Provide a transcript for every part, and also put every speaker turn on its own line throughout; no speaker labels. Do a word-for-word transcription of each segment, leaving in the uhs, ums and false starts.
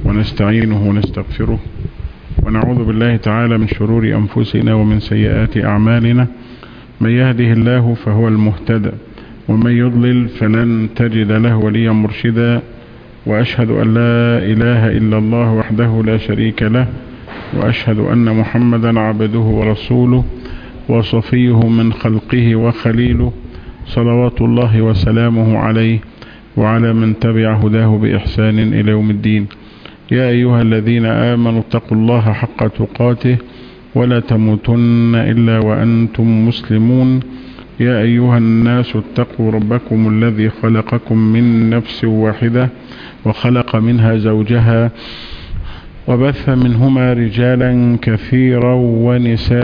ونستعينه ونستغفره ونعوذ بالله تعالى من شرور أنفسنا ومن سيئات أعمالنا. من يهده الله فهو المهتدى ومن يضلل فلن تجد له وليا مرشدا. وأشهد أن لا إله إلا الله وحده لا شريك له، وأشهد أن محمدا عبده ورسوله وصفيه من خلقه وخليله، صلوات الله وسلامه عليه وعلى من تبع هداه بإحسان إلى يوم الدين. يا أيها الذين آمنوا اتقوا الله حق تقاته ولا تموتن إلا وأنتم مسلمون. يا أيها الناس اتقوا ربكم الذي خلقكم من نفس واحدة وخلق منها زوجها وبث منهما رجالا كثيرا ونساء،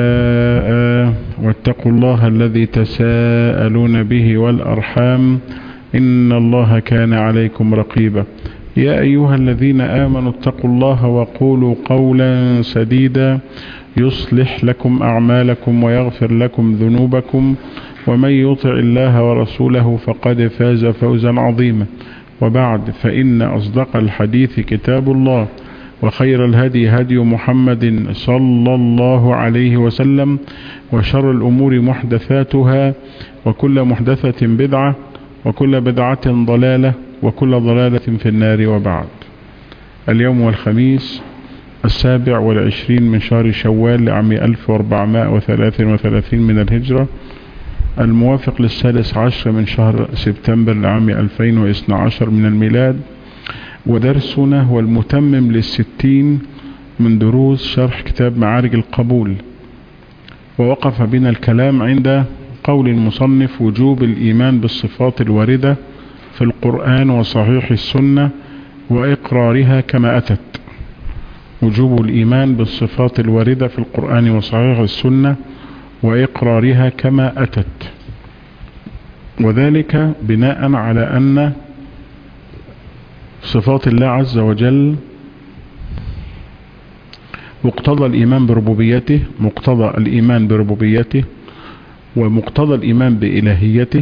واتقوا الله الذي تساءلون به والأرحام إن الله كان عليكم رقيبا. يا أيها الذين آمنوا اتقوا الله وقولوا قولا سديدا يصلح لكم أعمالكم ويغفر لكم ذنوبكم، ومن يطع الله ورسوله فقد فاز فوزا عظيما. وبعد، فإن أصدق الحديث كتاب الله، وخير الهدي هدي محمد صلى الله عليه وسلم، وشر الأمور محدثاتها، وكل محدثة بدعة، وكل بدعة ضلالة، وكل ضلالة في النار. وبعد، اليوم والخميس السابع والعشرين من شهر شوال لعام ألف وأربعمائة وثلاثة وثلاثين من الهجرة، الموافق للسادس عشر من شهر سبتمبر لعام ألفين واثني عشر من الميلاد. ودرسنا هو المتمم للستين من دروس شرح كتاب معارج القبول. ووقف بنا الكلام عند قول المصنف: وجوب الإيمان بالصفات الواردة في القرآن وصحيح السنة وإقرارها كما أتت. وجوب الإيمان بالصفات الواردة في القرآن وصحيح السنة وإقرارها كما أتت، وذلك بناء على أن صفات الله عز وجل مقتضى الإيمان بربوبيته مقتضى الإيمان بربوبيته ومقتضى الإيمان بإلهيته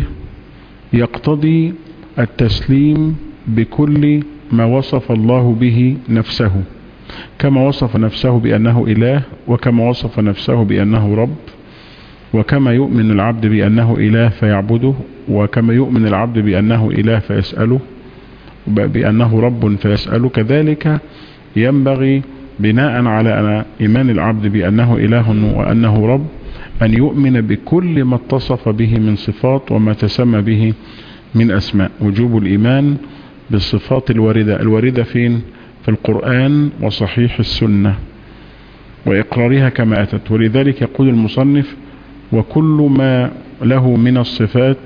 يقتضي التسليم بكل ما وصف الله به نفسه، كما وصف نفسه بأنه إله، وكما وصف نفسه بأنه رب، وكما يؤمن العبد بأنه إله فيعبده، وكما يؤمن العبد بأنه إله فيسأله، بأنه رب فيسأله. كذلك ينبغي بناء على إيمان العبد بأنه إله وأنه رب أن يؤمن بكل ما اتصف به من صفات وما تسمى به من أسماء. وجوب الإيمان بالصفات الواردة الواردة فين؟ في القرآن وصحيح السنة وإقرارها كما أتت. ولذلك يقول المصنف: وكل ما له من الصفات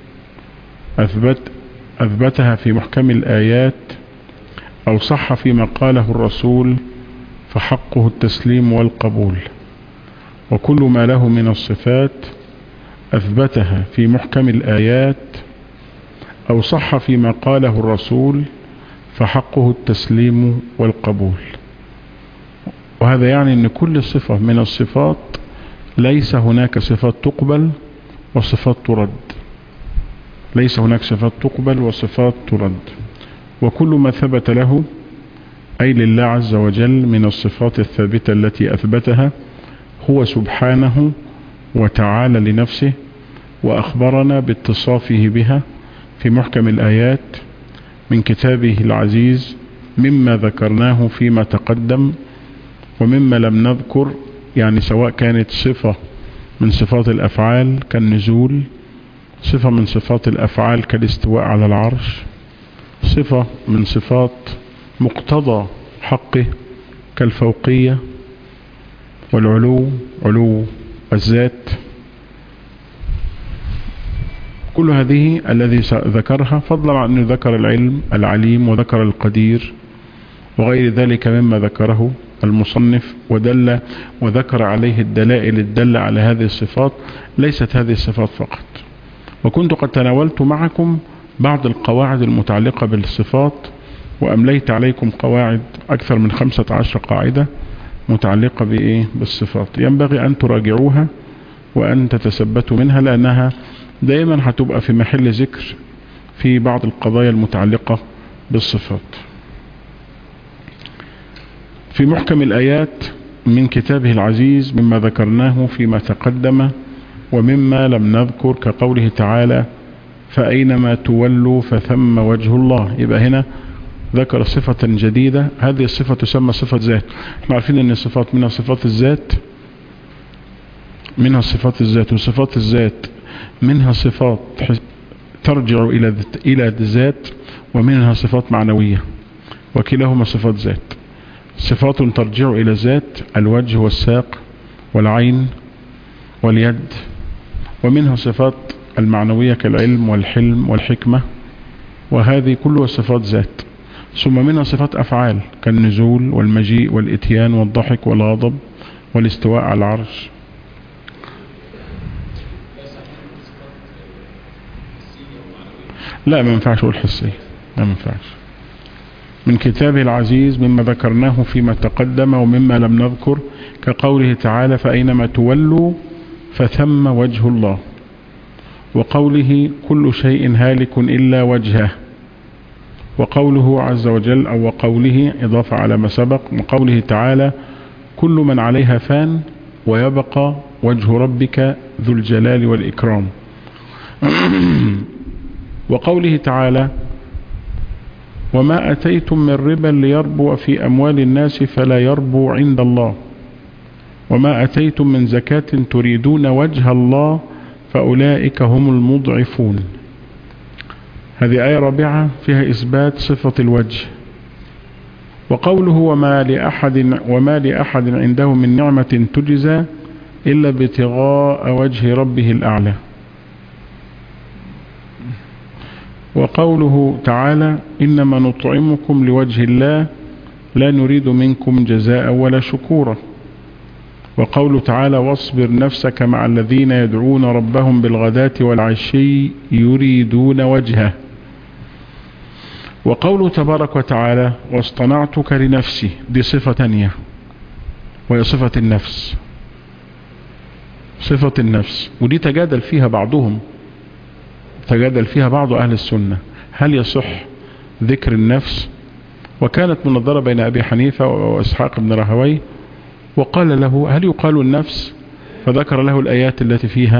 أثبت أثبتها في محكم الآيات أو صح فيما قاله الرسول فحقه التسليم والقبول. وكل ما له من الصفات أثبتها في محكم الآيات أو صح فيما قاله الرسول فحقه التسليم والقبول. وهذا يعني أن كل صفة من الصفات ليس هناك صفات تقبل وصفات ترد، ليس هناك صفات تقبل وصفات ترد. وكل ما ثبت له أي لله عز وجل من الصفات الثابتة التي أثبتها هو سبحانه وتعالى لنفسه، وأخبرنا باتصافه بها في محكم الآيات من كتابه العزيز، مما ذكرناه فيما تقدم ومما لم نذكر، يعني سواء كانت صفة من صفات الأفعال كالنزول، صفة من صفات الأفعال كالاستواء على العرش، صفة من صفات مقتضى حقه كالفوقية والعلو، علو الذات. كل هذه الذي ذكرها، فضلا عن أنه ذكر العلم العليم وذكر القدير وغير ذلك مما ذكره المصنف، ودل وذكر عليه الدلائل الدالة على هذه الصفات. ليست هذه الصفات فقط، وكنت قد تناولت معكم بعض القواعد المتعلقة بالصفات، وأمليت عليكم قواعد أكثر من خمسة عشر قاعدة متعلقة بإيه؟ بالصفات. ينبغي أن تراجعوها وأن تتثبتوا منها، لأنها دائما هتبقى في محل ذكر في بعض القضايا المتعلقة بالصفات. في محكم الآيات من كتابه العزيز مما ذكرناه فيما تقدم ومما لم نذكر كقوله تعالى فأينما تولوا فثم وجه الله. يبقى هنا ذكر صفة جديدة، هذه الصفة تسمى صفة ذات. احنا عارفين ان الصفات منها صفات الذات منها صفات الذات وصفات الذات منها صفات ترجع إلى إلى الذات ومنها صفات معنوية، وكلاهما صفات ذات. صفات ترجع إلى الذات الوجه والساق والعين واليد، ومنها صفات المعنوية كالعلم والحلم والحكمة، وهذه كلها صفات ذات. ثم منها صفات أفعال كالنزول والمجيء والإتيان والضحك والغضب والاستواء على العرش. لا، ما ينفعش اقول حسية، لا ما ينفعش. من كتابه العزيز مما ذكرناه فيما تقدم ومما لم نذكر كقوله تعالى فأينما تولوا فثم وجه الله، وقوله كل شيء هالك إلا وجهه، وقوله عز وجل أو وقوله إضافة على ما سبق، وقوله تعالى كل من عليها فان ويبقى وجه ربك ذو الجلال والإكرام. وقوله تعالى وما أتيتم من ربا ليربو في أموال الناس فلا يربو عند الله، وما أتيتم من زكاة تريدون وجه الله فأولئك هم المضعفون. هذه آية رابعة فيها إثبات صفة الوجه. وقوله وما لأحد, وما لأحد عنده من نعمة تجزى إلا ابتغاء وجه ربه الأعلى. وقوله تعالى إنما نطعمكم لوجه الله لا نريد منكم جزاء ولا شكورا. وقوله تعالى واصبر نفسك مع الذين يدعون ربهم بالغداة والعشي يريدون وجهه. وقوله تبارك وتعالى واصطنعتك لنفسي، دي صفة تانية وهي صفة النفس. صفة النفس ودي تجادل فيها بعضهم تجادل فيها بعض أهل السنة هل يصح ذكر النفس، وكانت مناظرة بين أبي حنيفة وإسحاق بن راهويه، وقال له هل يقال النفس، فذكر له الآيات التي فيها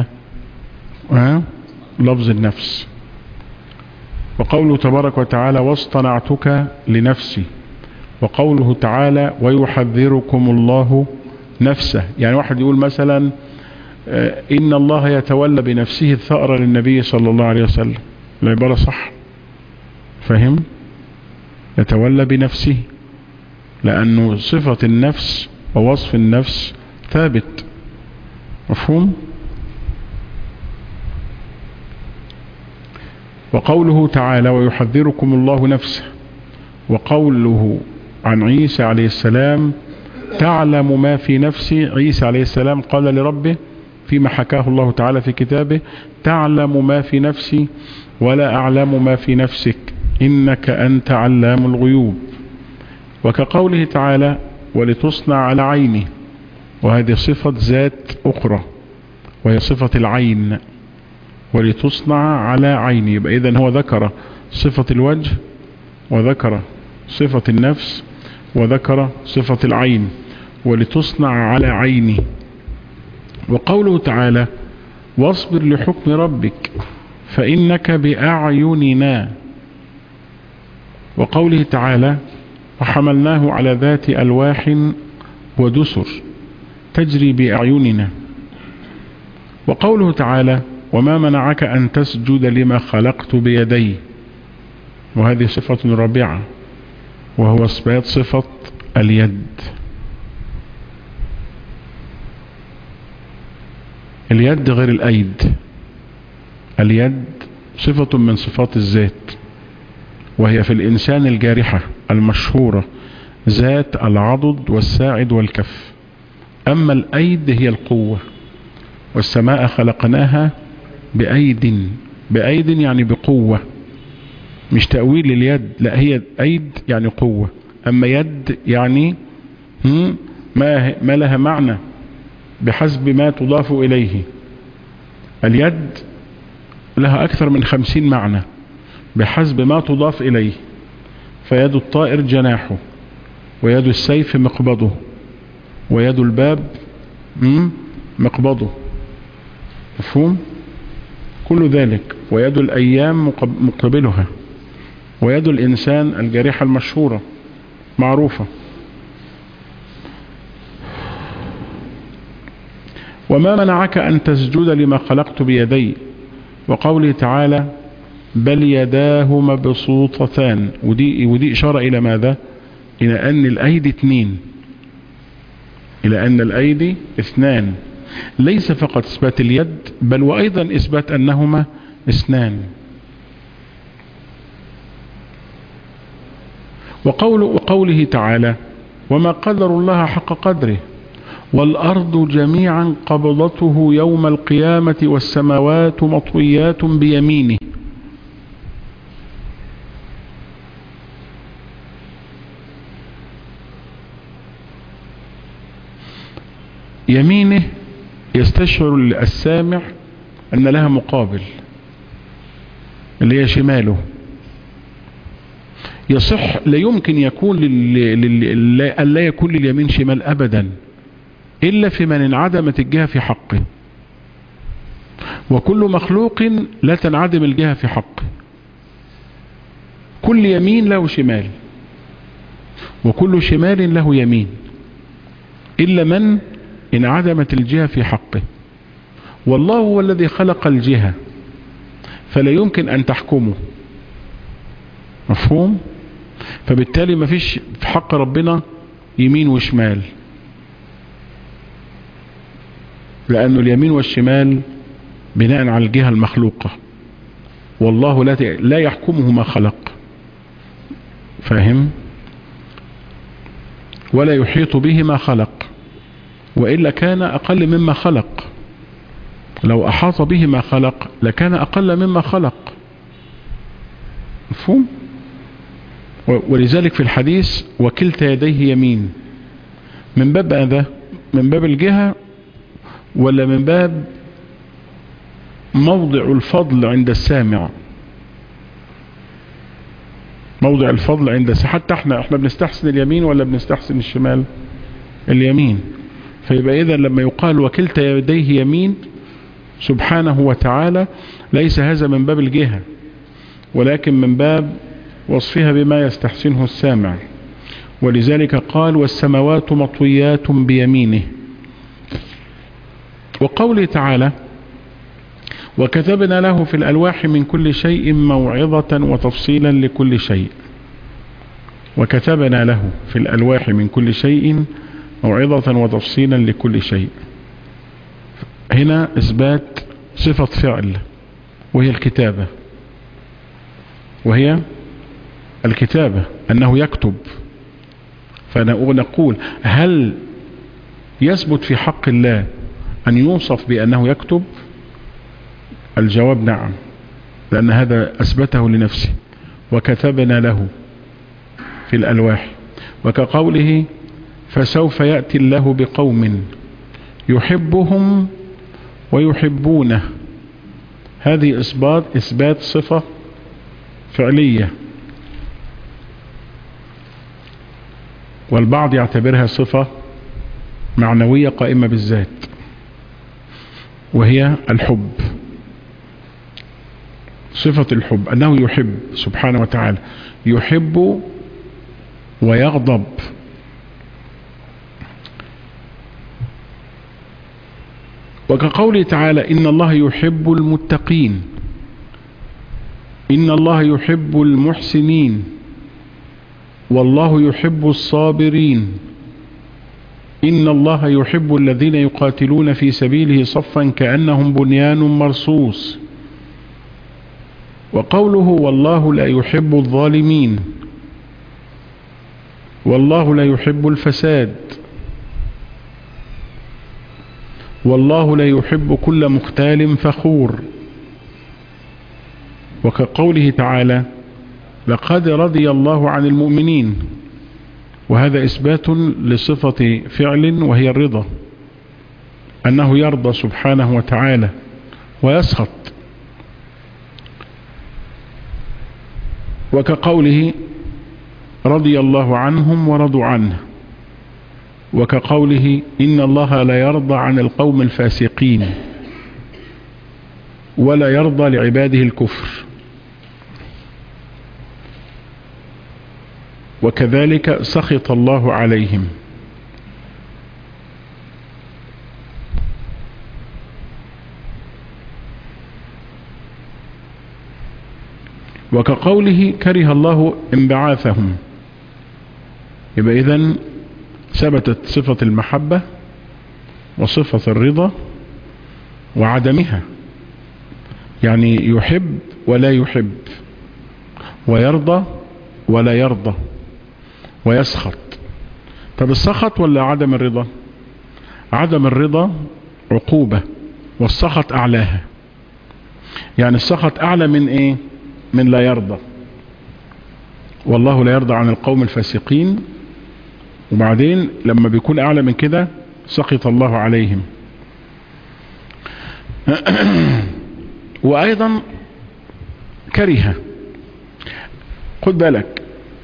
لفظ النفس. وقوله تبارك وتعالى واصطنعتك لنفسي، وقوله تعالى ويحذركم الله نفسه. يعني واحد يقول مثلا إن الله يتولى بنفسه الثأر للنبي صلى الله عليه وسلم، العبارة صح، فهم؟ يتولى بنفسه، لأنه صفة النفس ووصف النفس ثابت، مفهوم؟ وقوله تعالى ويحذركم الله نفسه، وقوله عن عيسى عليه السلام تعلم ما في نفسي. عيسى عليه السلام قال لربه فيما حكاه الله تعالى في كتابه تعلم ما في نفسي ولا أعلم ما في نفسك إنك أنت علام الغيوب. وكقوله تعالى ولتصنع على عيني، وهذه صفة ذات أخرى وهي صفة العين، ولتصنع على عيني. يبقى إذن هو ذكر صفة الوجه وذكر صفة النفس وذكر صفة العين، ولتصنع على عيني. وقوله تعالى واصبر لحكم ربك فإنك بأعيننا. وقوله تعالى وحملناه على ذات ألواح ودسر تجري بأعيننا. وقوله تعالى وما منعك أن تسجد لما خلقت بيدي، وهذه صفة رابعة وهو إثبات صفة اليد. اليد غير الأيد، اليد صفة من صفات الذات، وهي في الإنسان الجارحة المشهورة ذات العضد والساعد والكف. أما الأيد هي القوة، والسماء خلقناها بأيد، بأيد يعني بقوة، مش تأويل اليد، لا هي أيد يعني قوة. أما يد يعني ما, ما لها معنى بحسب ما تضاف إليه. اليد لها أكثر من خمسين معنى بحسب ما تضاف إليه. فيد الطائر جناحه، ويد السيف مقبضه، ويد الباب مقبضه، مفهوم؟ كل ذلك. ويد الأيام مقبلها، ويد الإنسان الجارحة المشهورة معروفة. وما منعك أن تسجد لما خلقت بيدي، وقوله تعالى بل يداه مبسوطتان، ودي, ودي إشارة إلى ماذا؟ إلى أن الأيدي اثنين، إلى أن الأيدي اثنان، ليس فقط إثبات اليد بل وأيضا إثبات أنهما اثنان. وقول وقوله تعالى وما قدر الله حق قدره والأرض جميعا قبضته يوم القيامة والسماوات مطويات بيمينه. يمينه يستشعر السامع أن لها مقابل اللي هي شماله. يصح لا يمكن يكون لا يكون لليمين شمال أبدا إلا في من انعدمت الجهة في حقه، وكل مخلوق لا تنعدم الجهة في حقه. كل يمين له شمال وكل شمال له يمين إلا من انعدمت الجهة في حقه. والله هو الذي خلق الجهة فلا يمكن أن تحكمه، مفهوم؟ فبالتالي ما فيش في حق ربنا يمين وشمال، لأن اليمين والشمال بناء على الجهة المخلوقة، والله لا يحكمه ما خلق، فاهم؟ ولا يحيط به ما خلق، وإلا كان أقل مما خلق. لو أحاط به ما خلق لكان أقل مما خلق، مفهوم؟ ولذلك في الحديث وكلتا يديه يمين، من باب ماذا؟ من باب الجهة ولا من باب موضع الفضل عند السامع؟ موضع الفضل عند السامع. حتى احنا احنا بنستحسن اليمين ولا بنستحسن الشمال؟ اليمين. فيبقى إذا لما يقال وكلتا يديه يمين سبحانه وتعالى ليس هذا من باب الجهة ولكن من باب وصفها بما يستحسنه السامع. ولذلك قال والسماوات مطويات بيمينه. وقوله تعالى وكتبنا له في الألواح من كل شيء موعظة وتفصيلا لكل شيء. وكتبنا له في الألواح من كل شيء موعظة وتفصيلا لكل شيء. هنا إثبات صفة فعل وهي الكتابة، وهي الكتابة أنه يكتب. فنقول هل يثبت في حق الله أن يوصف بأنه يكتب؟ الجواب نعم، لأن هذا أثبته لنفسه وكتبنا له في الألواح. وكقوله فسوف يأتي الله بقوم يحبهم ويحبونه، هذه إثبات إثبات صفة فعلية، والبعض يعتبرها صفة معنوية قائمة بالذات وهي الحب. صفة الحب أنه يحب سبحانه وتعالى، يحب ويغضب. وكقوله تعالى إن الله يحب المتقين، إن الله يحب المحسنين، والله يحب الصابرين، إن الله يحب الذين يقاتلون في سبيله صفا كأنهم بنيان مرصوص. وقوله والله لا يحب الظالمين، والله لا يحب الفساد، والله لا يحب كل مختال فخور. وكقوله تعالى لقد رضي الله عن المؤمنين، وهذا إثبات لصفة فعل وهي الرضا، أنه يرضى سبحانه وتعالى ويسخط. وكقوله رضي الله عنهم ورضوا عنه، وكقوله إن الله لا يرضى عن القوم الفاسقين ولا يرضى لعباده الكفر. وكذلك سخط الله عليهم. وكقوله كره الله انبعاثهم. يبقى إذن ثبتت صفة المحبة وصفة الرضا وعدمها، يعني يحب ولا يحب، ويرضى ولا يرضى، ويسخط. طب السخط ولا عدم الرضا؟ عدم الرضا عقوبة، والسخط أعلاها. يعني السخط أعلى من إيه؟ من لا يرضى. والله لا يرضى عن القوم الفاسقين، وبعدين لما بيكون أعلى من كده سخط الله عليهم. وأيضا كره. خد بالك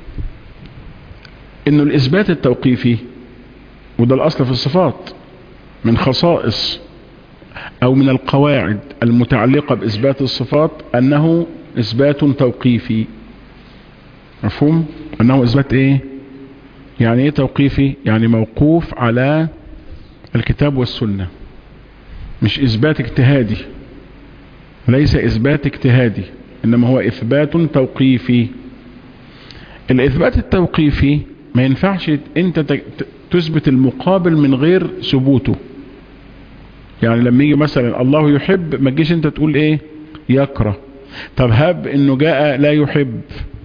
إنه الإثبات التوقيفي، وده الأصل في الصفات، من خصائص أو من القواعد المتعلقة بإثبات الصفات أنه إثبات توقيفي. مفهوم؟ أنه إثبات إيه؟ يعني إيه توقيفي؟ يعني موقوف على الكتاب والسنة، مش إثبات اجتهادي. ليس إثبات اجتهادي، إنما هو إثبات توقيفي. الإثبات التوقيفي ما ينفعش أنت تثبت المقابل من غير ثبوته. يعني لما يجي مثلا الله يحب، ما تجيش أنت تقول إيه؟ يكره. طب هب إنه جاء لا يحب،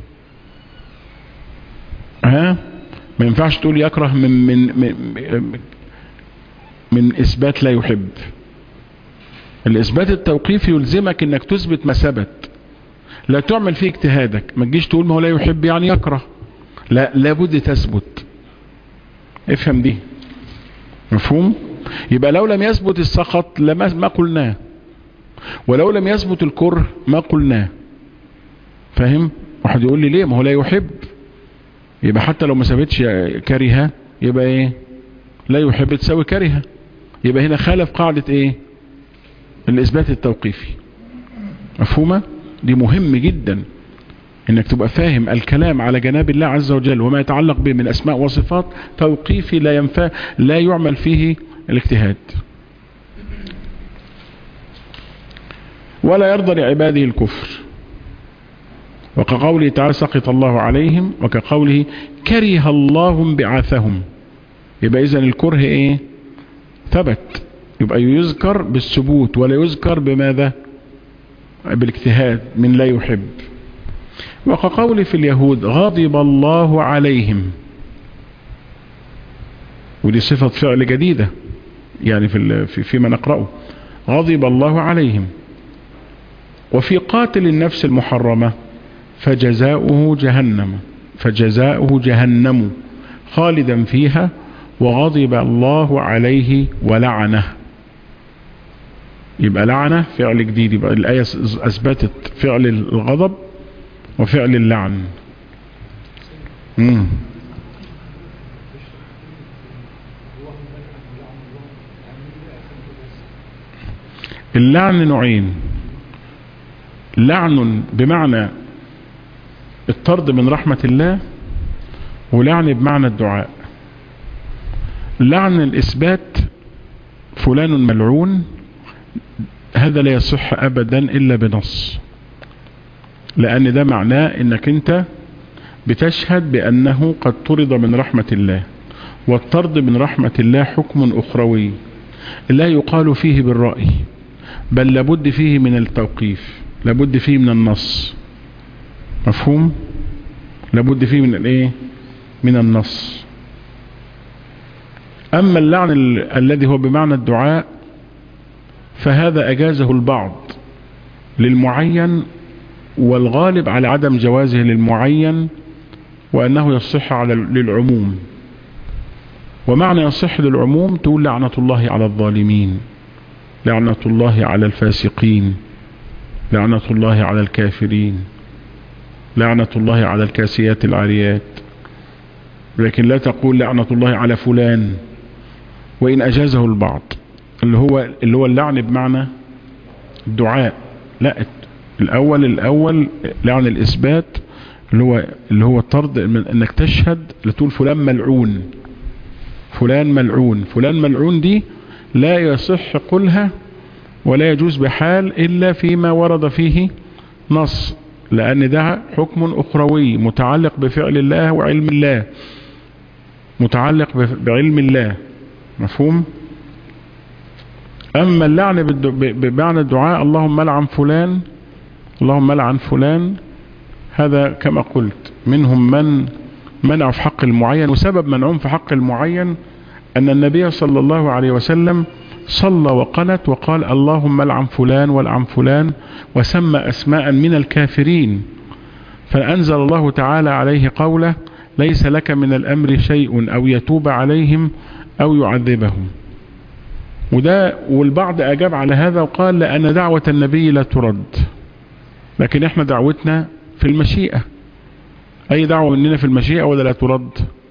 ها؟ ما ينفعش تقول يكره من من من, من إثبات لا يحب. الإثبات التوقيفي يلزمك إنك تثبت ما ثبت، لا تعمل فيه اجتهادك. ما تجيش تقول ما هو لا يحب يعني يكره، لا، لابد تثبت. افهم دي. مفهوم؟ يبقى لو لم يثبت السخط لما ما قلناه، ولو لم يثبت الكره ما قلناه. فاهم؟ واحد يقول لي ليه؟ ما هو لا يحب. يبقى حتى لو ما ثبتش كره يبقى ايه؟ لا يحب تساوي كره. يبقى هنا خالف قاعدة ايه؟ الإثبات التوقيفي. مفهومة؟ دي مهم جدا انك تبقى فاهم الكلام على جناب الله عز وجل وما يتعلق به من اسماء وصفات توقيفي، لا ينفع لا يعمل فيه الاجتهاد. ولا يرضى لعباده الكفر، وكقوله تعالى سخط الله عليهم، وكقوله كره الله انبعاثهم. يبقى إذن الكره ايه؟ ثبت. يبقى يذكر بالثبوت ولا يذكر بماذا؟ بالاجتهاد من لا يحب. وكقول في اليهود غضب الله عليهم، ودي صفة فعل جديدة يعني في فيما نقرأه، غضب الله عليهم. وفي قاتل النفس المحرمة فجزاؤه جهنم فجزاؤه جهنم خالدا فيها وغضب الله عليه ولعنه. يبقى لعنة فعل جديد. يبقى الآية أثبتت فعل الغضب وفعل اللعن. مم. اللعن نوعين: لعن بمعنى الطرد من رحمة الله، ولعن بمعنى الدعاء. لعن الإثبات فلان ملعون، هذا لا يصح أبدا إلا بنص، لأن ده معناه إنك أنت بتشهد بأنه قد طرد من رحمة الله، والطرد من رحمة الله حكم أخروي لا يقال فيه بالرأي، بل لابد فيه من التوقيف، لابد فيه من النص. مفهوم؟ لابد فيه من الايه؟ من النص. أما اللعن ال الذي هو بمعنى الدعاء فهذا أجازه البعض للمعين، والغالب على عدم جوازه للمعين، وأنه يصح على للعموم. ومعنى يصح للعموم تقول لعنة الله على الظالمين، لعنة الله على الفاسقين، لعنة الله على الكافرين، لعنة الله على الكاسيات العاريات، لكن لا تقول لعنة الله على فلان، وإن أجازه البعض اللي هو اللي هو اللعن بمعنى الدعاء. لا، الأول الأول لعن الإثبات اللي هو اللي هو الطرد، انك تشهد لتقول فلان ملعون، فلان ملعون، فلان ملعون، دي لا يصح قولها ولا يجوز بحال إلا فيما ورد فيه نص، لأن ده حكم أخروي متعلق بفعل الله وعلم الله، متعلق بعلم الله، مفهوم؟ أما اللعن بمعنى الدعاء اللهم لعن فلان، اللهم لعن فلان، هذا كما قلت منهم من منع في حق المعين، وسبب منعهم في حق المعين أن النبي صلى الله عليه وسلم صلى وقنت وقال اللهم لعن فلان ولعن فلان، وسمى أسماء من الكافرين، فأنزل الله تعالى عليه قوله ليس لك من الأمر شيء أو يتوب عليهم أو يعذبهم. وده والبعض أجاب على هذا وقال لأن دعوة النبي لا ترد، لكن احنا دعوتنا في المشيئة، أي دعوة مننا في المشيئة ولا لا ترد؟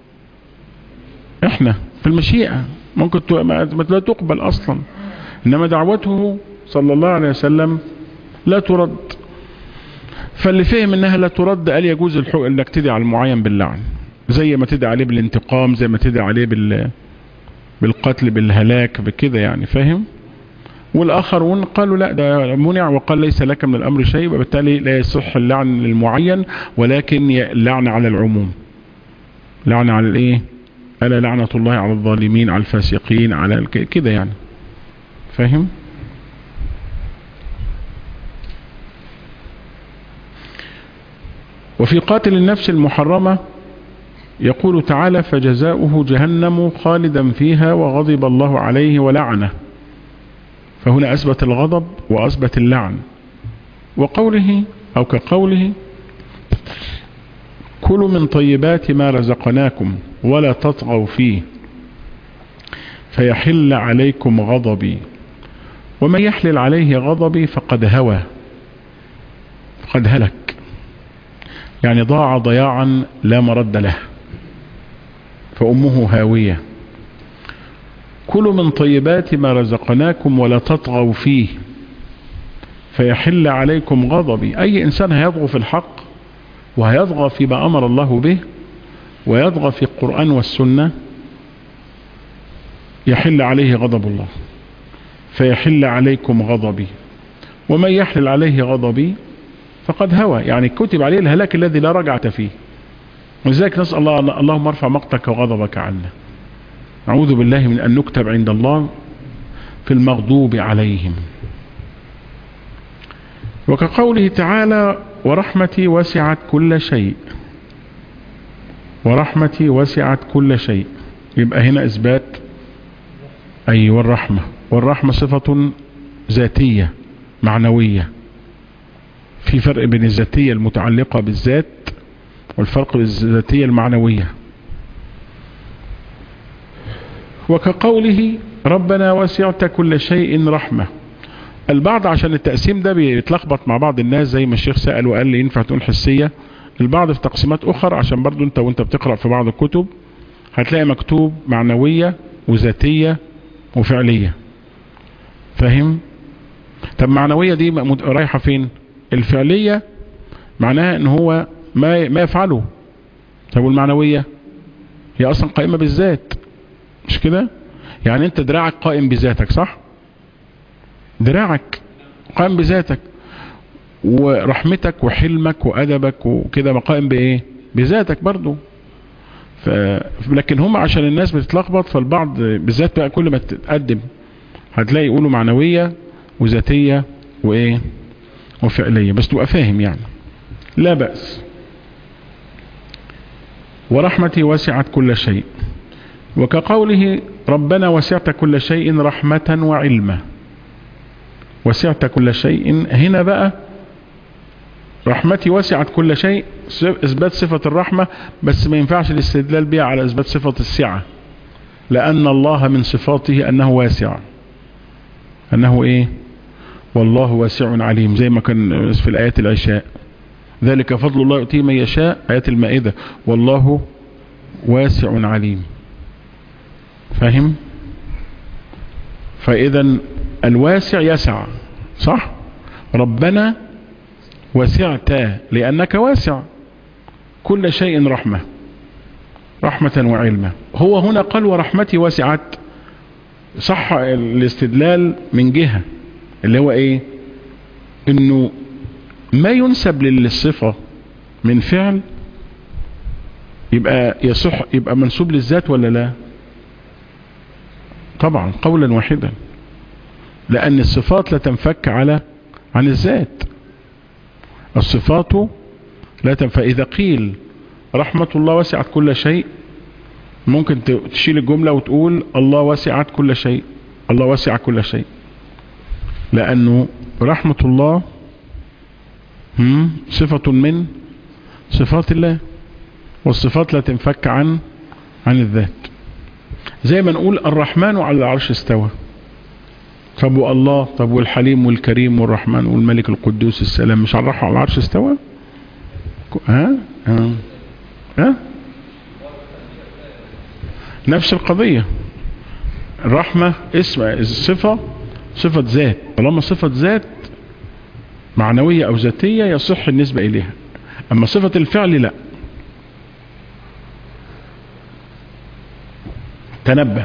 احنا في المشيئة ممكن لا تقبل أصلا، إنما دعوته صلى الله عليه وسلم لا ترد. فاللي فهم انها لا ترد قال يجوز الحق انك تدعي على المعين باللعن، زي ما تدعي عليه بالانتقام، زي ما تدعي عليه بال بالقتل بالهلاك بكده يعني، فاهم؟ والآخرون قالوا لا ده منع وقال ليس لك من الأمر شيء، وبالتالي لا يصح اللعن للمعين، ولكن اللعن على العموم، لعن على الايه؟ ألا لعنة الله على الظالمين، على الفاسقين، على كده يعني، فاهم؟ وفي قاتل النفس المحرمة يقول تعالى فجزاؤه جهنم خالدا فيها وغضب الله عليه ولعنه، فهنا أثبت الغضب وأثبت اللعن. وقوله أو كقوله كلوا من طيبات ما رزقناكم ولا تطغوا فيه فيحل عليكم غضبي ومن يحلل عليه غضبي فقد هوى، فقد هلك، يعني ضاع ضياعا لا مرد له، فأمه هاوية. كلوا من طيبات ما رزقناكم ولا تطغوا فيه فيحل عليكم غضبي. أي إنسان هيطغى في الحق وهيطغى فيما أمر الله به ويطغى في القرآن والسنة يحل عليه غضب الله، فيحل عليكم غضبي ومن يحلل عليه غضبي فقد هوى، يعني كتب عليه الهلاك الذي لا رجعة فيه. ولذلك نسأل الله اللهم ارفع مقتك وغضبك عنا، نعوذ بالله من أن نكتب عند الله في المغضوب عليهم. وكقوله تعالى ورحمتي وسعت كل شيء، ورحمتي وسعت كل شيء، يبقى هنا إثبات أي والرحمة، والرحمة صفة ذاتية معنوية، في فرق بين الذاتية المتعلقة بالذات والفرق بالذاتية المعنوية. وكقوله ربنا وسعت كل شيء رحمة، البعض عشان التقسيم ده بيتلخبط مع بعض الناس، زي ما الشيخ سأل وقال لي ينفع تقول حسية، البعض في تقسيمات أخرى، عشان برضو انت وانت بتقرأ في بعض الكتب هتلاقي مكتوب معنوية وذاتية وفعلية، فاهم؟ طب معنوية دي رايحة فين؟ الفعلية معناها ان هو ما ما يفعله. طب والمعنوية هي اصلا قائمة بالذات، مش كده؟ يعني انت دراعك قائم بذاتك، صح؟ دراعك قائم بذاتك، ورحمتك وحلمك وأدبك وكده مقائم بإيه؟ بذاتك برضو. ف... لكن هم عشان الناس بتتلخبط، فالبعض بالذات بقى كل ما تتقدم هتلاقي يقولوا معنوية وذاتية وإيه؟ وفعلية، بس تبقى فاهم يعني، لا بأس. ورحمتي وسعت كل شيء، وكقوله ربنا وسعت كل شيء رحمة وعلما، وسعت كل شيء، هنا بقى رحمتي وسعت كل شيء اثبات صفة الرحمة، بس ما ينفعش الاستدلال بها على اثبات صفة السعة، لان الله من صفاته انه واسع، انه ايه؟ والله واسع عليم، زي ما كان في الايات العشاء ذلك فضل الله يؤتيه من يشاء، ايات المائدة والله واسع عليم. فاهم؟ فإذا الواسع يسع، صح؟ ربنا وسعت لأنك واسع كل شيء رحمة رحمة وعلمة. هو هنا قال ورحمتي وسعت، صح الاستدلال من جهة اللي هو ايه؟ انه ما ينسب للصفة من فعل يبقى يصح يبقى منسوب للذات ولا لا؟ طبعا قولا واحدا، لأن الصفات لا تنفك على عن الذات. الصفات لا تنفك. إذا قيل رحمة الله وسعت كل شيء، ممكن تشيل الجملة وتقول الله وسعت كل شيء، الله وسع كل شيء، لأنه رحمة الله صفة من صفات الله، والصفات لا تنفك عن عن الذات. زي ما نقول الرحمن على العرش استوى. طب والله، طب والحليم والكريم والرحمن والملك القدوس السلام مش على العرش استوى؟ ها ها ها نفس القضية. الرحمة اسم صفة صفة ذات، طالما صفة ذات معنوية أو ذاتية يصح النسبة إليها. أما صفة الفعل لا. تنبه.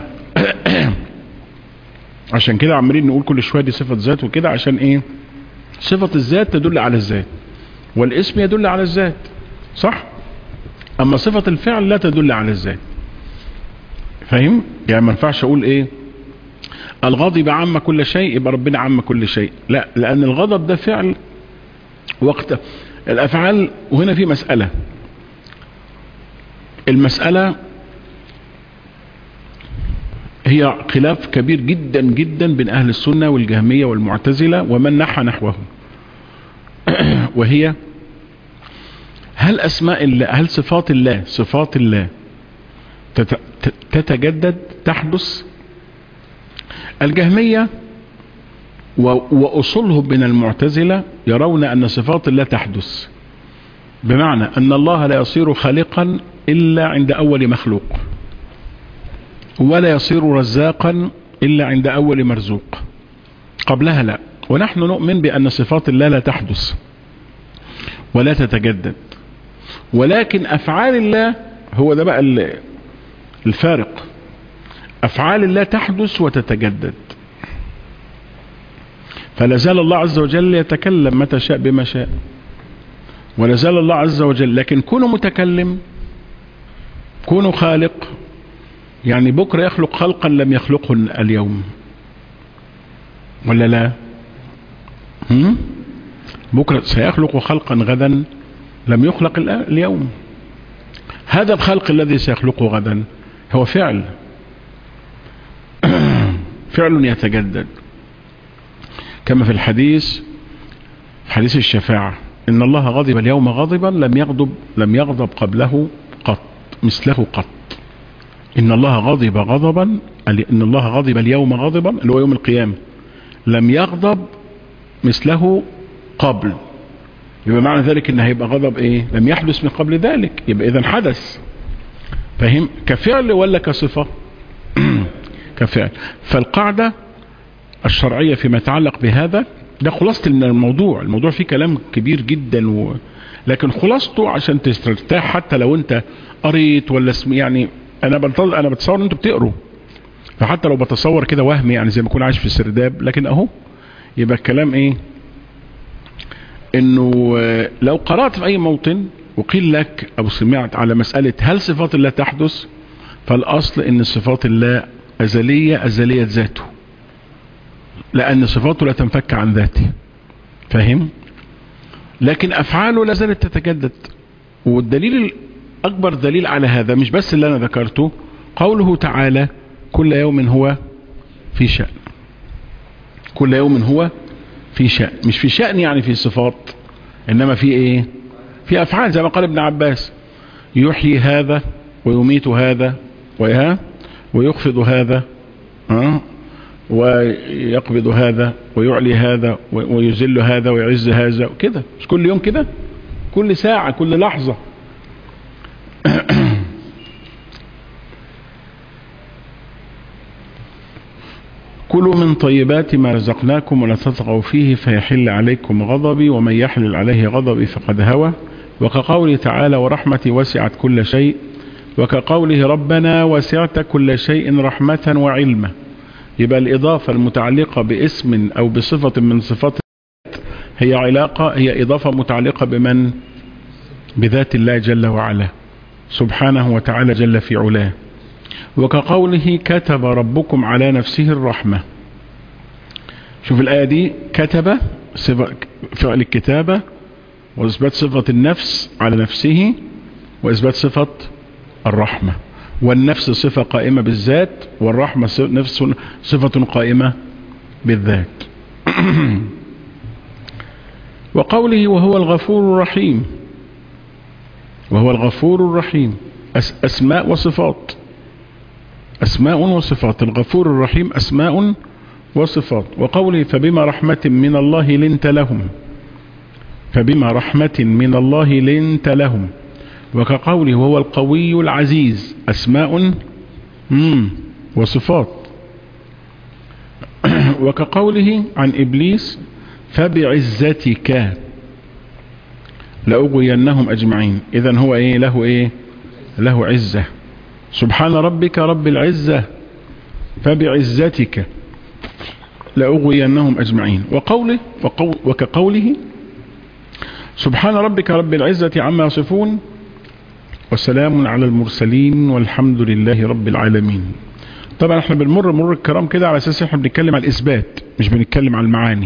عشان كده عمالين نقول كل شوية دي صفة ذات وكده، عشان ايه؟ صفة الذات تدل على الذات، والاسم يدل على الذات، صح؟ اما صفة الفعل لا تدل على الذات. فاهم؟ يعني ما ينفعش اقول ايه؟ الغضب عم كل شيء يبقى ربنا عم كل شيء، لا، لان الغضب ده فعل وقت الافعال. وهنا في مسألة، المسألة هي خلاف كبير جدا جدا بين اهل السنة والجهمية والمعتزلة ومن نحى نحوهم. وهي هل اسماء الله، هل صفات الله صفات الله تتجدد تحدث؟ الجهمية واصولهم من المعتزلة يرون ان صفات الله تحدث، بمعنى ان الله لا يصير خالقا الا عند اول مخلوق، ولا يصير رزاقا إلا عند أول مرزوق، قبلها لا. ونحن نؤمن بأن صفات الله لا تحدث ولا تتجدد، ولكن أفعال الله هو ده بقى الفارق. أفعال الله تحدث وتتجدد، فلا زال الله عز وجل يتكلم متى شاء بما شاء، ولا زال الله عز وجل. لكن كونه متكلم، كونه خالق، يعني بكرة يخلق خلقا لم يخلقه اليوم، ولا لا؟ هم؟ بكرة سيخلق خلقا غدا لم يخلق اليوم. هذا الخلق الذي سيخلقه غدا هو فعل فعل يتجدد، كما في الحديث حديث الشفاعة، إن الله غضب اليوم غضبا لم يغضب لم يغضب قبله قط مثله قط. إن الله غضب غضبا إن الله غضب اليوم غضبا اللي هو يوم القيامة لم يغضب مثله قبل. يبقى معنى ذلك إن هيبقى غضب إيه؟ لم يحدث من قبل ذلك، يبقى إذن حدث. فهم؟ كفعل ولا كصفة؟ كفعل. فالقاعدة الشرعية فيما يتعلق بهذا ده خلاصة الموضوع. الموضوع فيه كلام كبير جدا و... لكن خلاصته عشان تسترتاح، حتى لو انت قريت ولا اسم يعني انا بنتظر انا بتصور ان انتوا بتقروا، فحتى لو بتصور كده وهمي يعني زي ما اكون عايش في السرداب، لكن اهو يبقى الكلام ايه؟ انه لو قرأت في اي موطن وقيل لك او سمعت على مسألة هل صفات الله تحدث، فالاصل ان صفات الله ازلية ازلية ذاته، لان صفاته لا تنفك عن ذاته. فاهم؟ لكن افعاله لا زالت تتجدد. والدليل اكبر دليل على هذا مش بس اللي انا ذكرته، قوله تعالى كل يوم هو في شأن. كل يوم هو في شأن، مش في شأن يعني في صفات، انما في ايه؟ في افعال، زي ما قال ابن عباس يحيي هذا ويميت هذا ويخفض هذا ويقبض هذا ويعلي هذا ويذل هذا ويعز هذا كده. مش كل يوم كده؟ كل ساعة، كل لحظة. كلوا من طيبات ما رزقناكم ولا تطغوا فيه فيحل عليكم غضبي ومن يحلل عليه غضبي فقد هوى. وكقوله تعالى ورحمتي وسعت كل شيء. وكقوله ربنا وسعت كل شيء رحمة وعلما. يبقى الإضافة المتعلقة باسم أو بصفة من صفات هي علاقة هي إضافة متعلقة بمن؟ بذات الله جل وعلا سبحانه وتعالى جل في علاه. وكقوله كتب ربكم على نفسه الرحمة. شوف الآية دي، كتب فعل الكتابة وإثبات صفة النفس على نفسه وإثبات صفة الرحمة. والنفس صفة قائمة بالذات والرحمة نفس صفة قائمة بالذات. وقوله وهو الغفور الرحيم. وهو الغفور الرحيم أسماء وصفات. أسماء وصفات. الغفور الرحيم أسماء وصفات. وقوله فبما رحمة من الله لنت لهم. فبما رحمة من الله لنت لهم. وكقوله وهو القوي العزيز أسماء وصفات. وكقوله عن إبليس فبعزتك لأغوينهم أجمعين. إذن هو إيه؟ له إيه؟ له عزة. سبحان ربك رب العزة فبعزتك لأغوينهم أجمعين. وقوله وقو وكقوله سبحان ربك رب العزة عما يصفون وسلام على المرسلين والحمد لله رب العالمين. طبعا احنا بنمر مرور الكرام كده على اساس احنا بنتكلم على الإثبات مش بنتكلم على المعاني.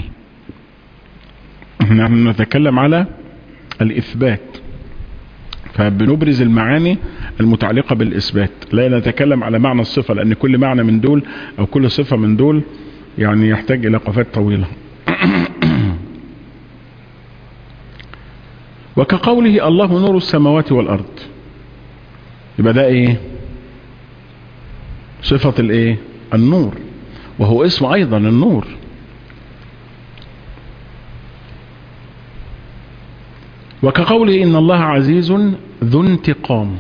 احنا نتكلم على الإثبات فبنبرز المعاني المتعلقة بالإثبات، لا نتكلم على معنى الصفة، لأن كل معنى من دول أو كل صفة من دول يعني يحتاج إلى قفات طويلة. وكقوله الله نور السماوات والأرض. يبقى ده إيه؟ صفة الإيه؟ النور، وهو اسم أيضا النور. وكقوله إن الله عزيز ذو انتقام.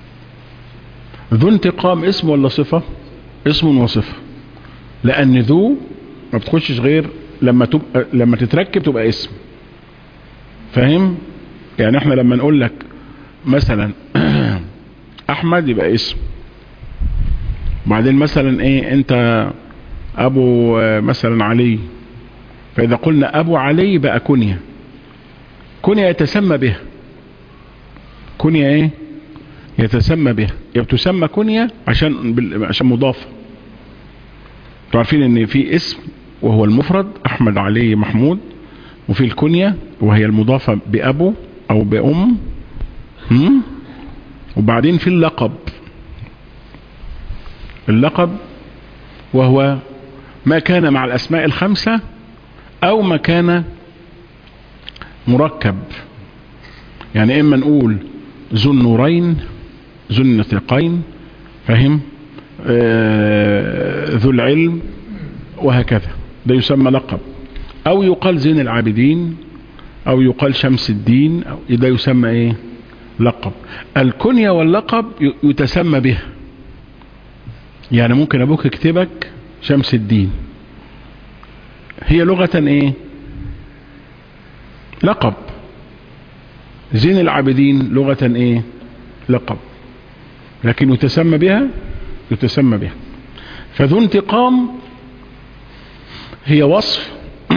ذو انتقام اسم ولا صفة؟ اسم وصفة، لأن ذو ما بتخشش غير لما تبقى لما تتركب تبقى اسم. فاهم؟ يعني احنا لما نقول لك مثلا أحمد يبقى اسم، وبعدين مثلا ايه انت أبو مثلا علي، فإذا قلنا أبو علي بقى كنية. كنية يتسمى بها. كنية ايه؟ يتسمى بها. يبقى تسمى كنية عشان عشان مضافة. تعرفين ان في اسم وهو المفرد احمد علي محمود، وفي الكنية وهي المضافة بأبو او بأم، هم؟ وبعدين في اللقب. اللقب وهو ما كان مع الاسماء الخمسة او ما كان مركب. يعني اما نقول ذو النورين، ذو النطقين، فهم؟ آه ذو العلم، وهكذا. ده يسمى لقب. او يقال زين العابدين، او يقال شمس الدين، أو ده يسمى ايه؟ لقب. الكنية واللقب يتسمى به. يعني ممكن ابوك يكتبك شمس الدين، هي لغة ايه؟ لقب. زين العابدين لغة ايه؟ لقب، لكن يتسمى بها يتسمى بها. فذو انتقام هي وصف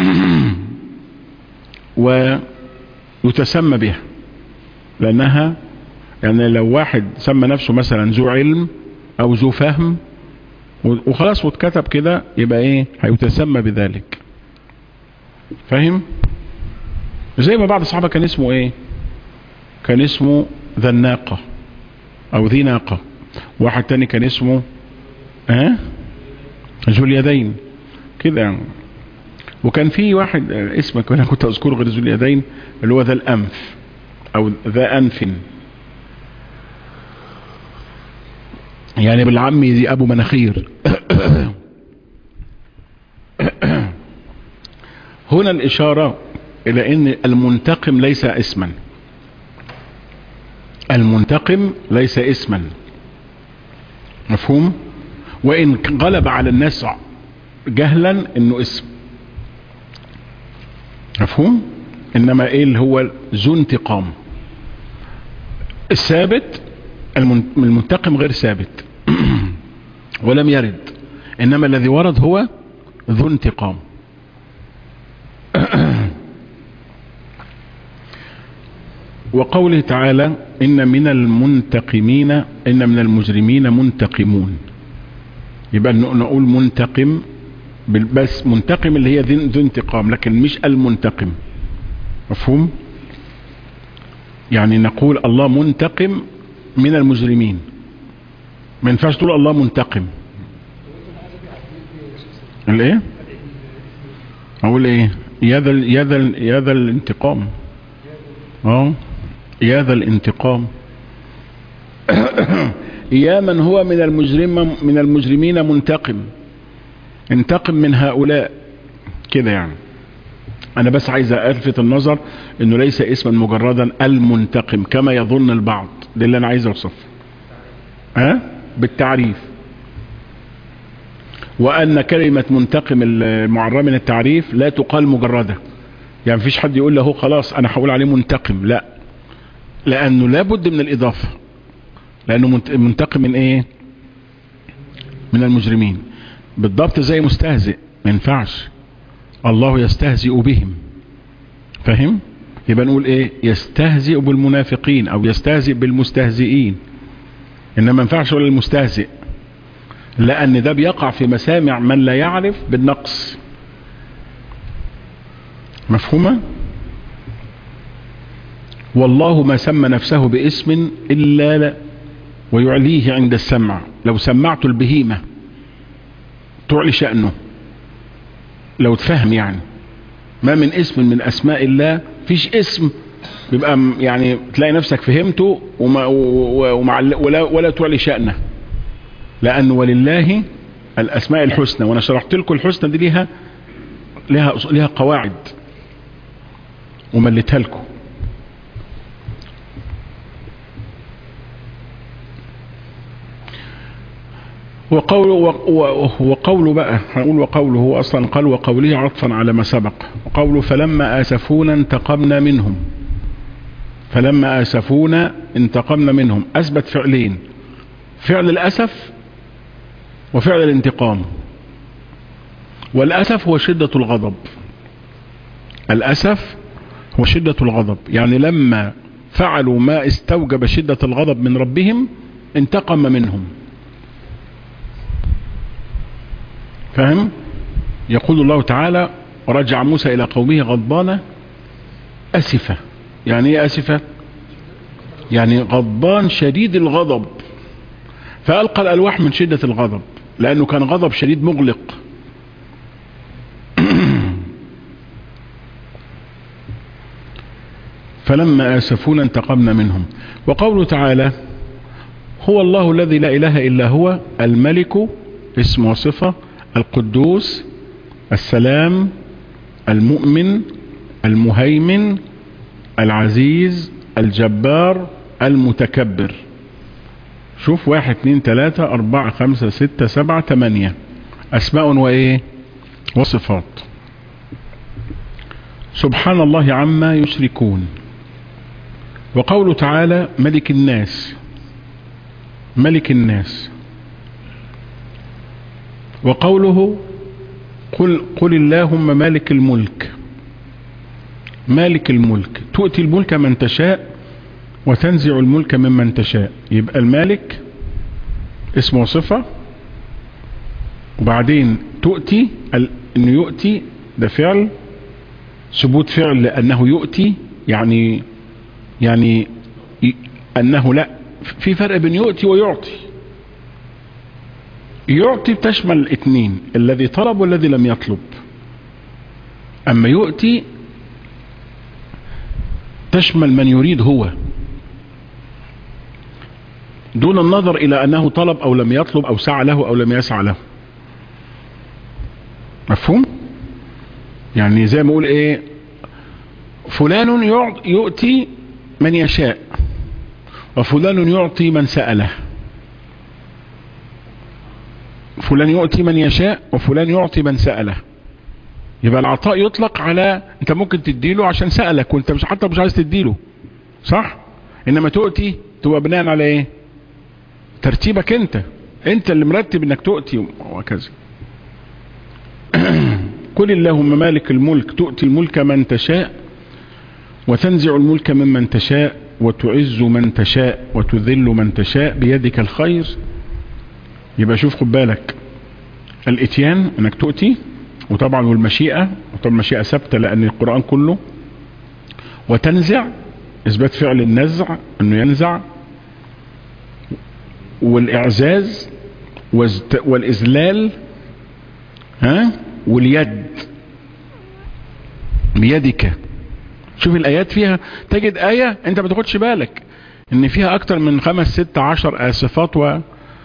ويتسمى بها، لأنها يعني لو واحد سمى نفسه مثلا ذو علم أو ذو فهم وخلاص واتكتب كده يبقى ايه؟ هيتسمى بذلك. فاهم؟ زي ما بعض الصحابة كان اسمه ايه؟ كان اسمه ذا الناقة او ذي ناقة. واحد تاني كان اسمه اه ذو اليدين كده يعني. وكان في واحد اسمك انا كنت اذكره غير ذو اليدين اللي هو ذا الانف او ذا انف، يعني بالعامي دي ابو مناخير. هنا الاشارة الى ان المنتقم ليس اسما. المنتقم ليس اسما، مفهوم؟ وان غلب على الناس جهلا انه اسم، مفهوم؟ انما ايه اللي هو ذو انتقام. الثابت المنتقم غير ثابت ولم يرد، انما الذي ورد هو ذو انتقام. وقوله تعالى إن من المنتقمين إن من المجرمين منتقمون، يبقى نقول منتقم بس منتقم اللي هي ذو انتقام، لكن مش المنتقم، مفهوم؟ يعني نقول الله منتقم من المجرمين، ما ينفعش تقول الله منتقم. الايه؟ اقول ايه؟ يا ذا يا ذا يا ذا الانتقام، اه يا ذا الانتقام. يا من هو من المجرم من المجرمين منتقم، انتقم من هؤلاء كده. يعني انا بس عايز الفت النظر انه ليس اسما مجردا المنتقم كما يظن البعض، ده اللي انا عايز اوصفه ها أه؟ بالتعريف. وان كلمة منتقم المعرة من التعريف لا تقال مجردة، يعني مفيش حد يقول له خلاص انا هقول عليه منتقم، لا، لانه لابد من الاضافة، لانه منتقم من ايه؟ من المجرمين. بالضبط زي مستهزئ، ما ينفعش الله يستهزئ بهم، فهم؟ يبقى نقول ايه؟ يستهزئ بالمنافقين او يستهزئ بالمستهزئين، انما ما ينفعش ولا المستهزئ، لان ده بيقع في مسامع من لا يعرف بالنقص، مفهومة؟ والله ما سمى نفسه باسم الا لا ويعليه عند السمع. لو سمعت البهيمة تعلي شأنه لو تفهم، يعني ما من اسم من اسماء الله، فيش اسم بيبقى يعني تلاقي نفسك فهمته وما ومع ولا, ولا تعلي شأنه، لأن ولله الأسماء الحسنى، وانا شرحت لكم الحسنى دي ليها ليها ليها قواعد وملتها لكم. وقوله وقوله بقى هنقول وقوله هو اصلا قال وقوله عطفا على ما سبق. وقوله فلما اسفونا انتقمنا منهم، فلما اسفونا انتقمنا منهم، اثبت فعلين، فعل الاسف وفعل الانتقام. والاسف هو شدة الغضب، الاسف هو شدة الغضب، يعني لما فعلوا ما استوجب شدة الغضب من ربهم انتقم منهم، فهم؟ يقول الله تعالى ورجع موسى الى قومه غضبان اسفة. يعني ايه اسفة؟ يعني غضبان شديد الغضب، فألقى الألواح من شدة الغضب، لأنه كان غضب شديد مغلق. فلما آسفونا انتقمنا منهم. وقوله تعالى هو الله الذي لا إله إلا هو الملك، اسم وصفة، القدوس، السلام، المؤمن، المهيمن، العزيز، الجبار، المتكبر. شوف واحد اتنين تلاتة اربعة خمسة ستة سبعة تمانية اسماء وايه وصفات. سبحان الله عما يشركون. وقوله تعالى ملك الناس، ملك الناس. وقوله قل, قل اللهم مالك الملك، مالك الملك، تؤتي الملك من تشاء وتنزع الملك ممن تشاء. يبقى المالك اسم وصفة، وبعدين تؤتي، انه يؤتي ده فعل، ثبوت فعل لانه يؤتي، يعني يعني انه لا، في فرق بين يؤتي ويعطي. يعطي بتشمل الاثنين، الذي طلب والذي لم يطلب، اما يؤتي تشمل من يريد هو، دون النظر الى انه طلب او لم يطلب او سعى له او لم يسعى له، مفهوم؟ يعني زي ما اقول ايه، فلان يؤتي من يشاء وفلان يعطي من سأله، فلان يؤتي من يشاء وفلان يعطي من سأله. يبقى العطاء يطلق على انت ممكن تديله عشان سألك وانت مش حتى مش عايز تديله، صح؟ انما تؤتي تبقى بناء على ايه؟ ترتيبك انت، انت اللي مرتب انك تؤتي وكذا. قل اللهم مالك الملك تؤتي الملك من تشاء وتنزع الملك ممن تشاء وتعز من تشاء وتذل من تشاء بيدك الخير. يبقى شوف خد بالك، الاتيان انك تؤتي، وطبعا والمشيئة، وطبعا المشيئة ثابتة لان القرآن كله. وتنزع اثبات فعل النزع انه ينزع، والاعزاز والاذلال، ها، واليد بيدك. شوف الايات فيها تجد اية انت ما تاخدش بالك ان فيها اكتر من خمس ست عشر صفات و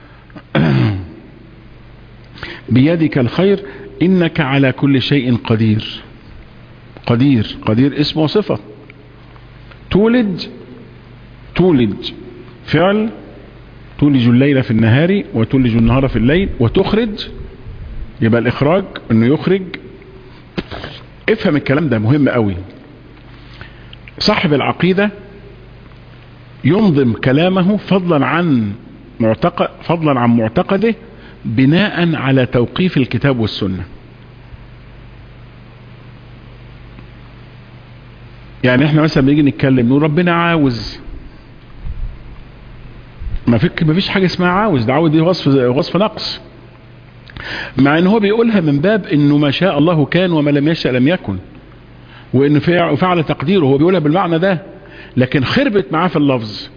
بيدك الخير انك على كل شيء قدير. قدير قدير اسم وصفة. تولج تولج فعل، تولج الليل في النهار وتولج النهار في الليل. وتخرج يبقى الاخراج انه يخرج. افهم الكلام ده مهم قوي. صاحب العقيدة ينظم كلامه فضلا عن معتقد فضلا عن معتقده بناء على توقيف الكتاب والسنة. يعني احنا مثلا بنيجي نتكلم نقول ربنا عاوز، ما فيك ما فيش حاجة اسمها عاوز، ده عاوز دي وصف وصف نقص، مع ان هو بيقولها من باب انه ما شاء الله كان وما لم يشاء لم يكن، وانه فعل تقديره، هو بيقولها بالمعنى ده، لكن خربت معاه في اللفظ.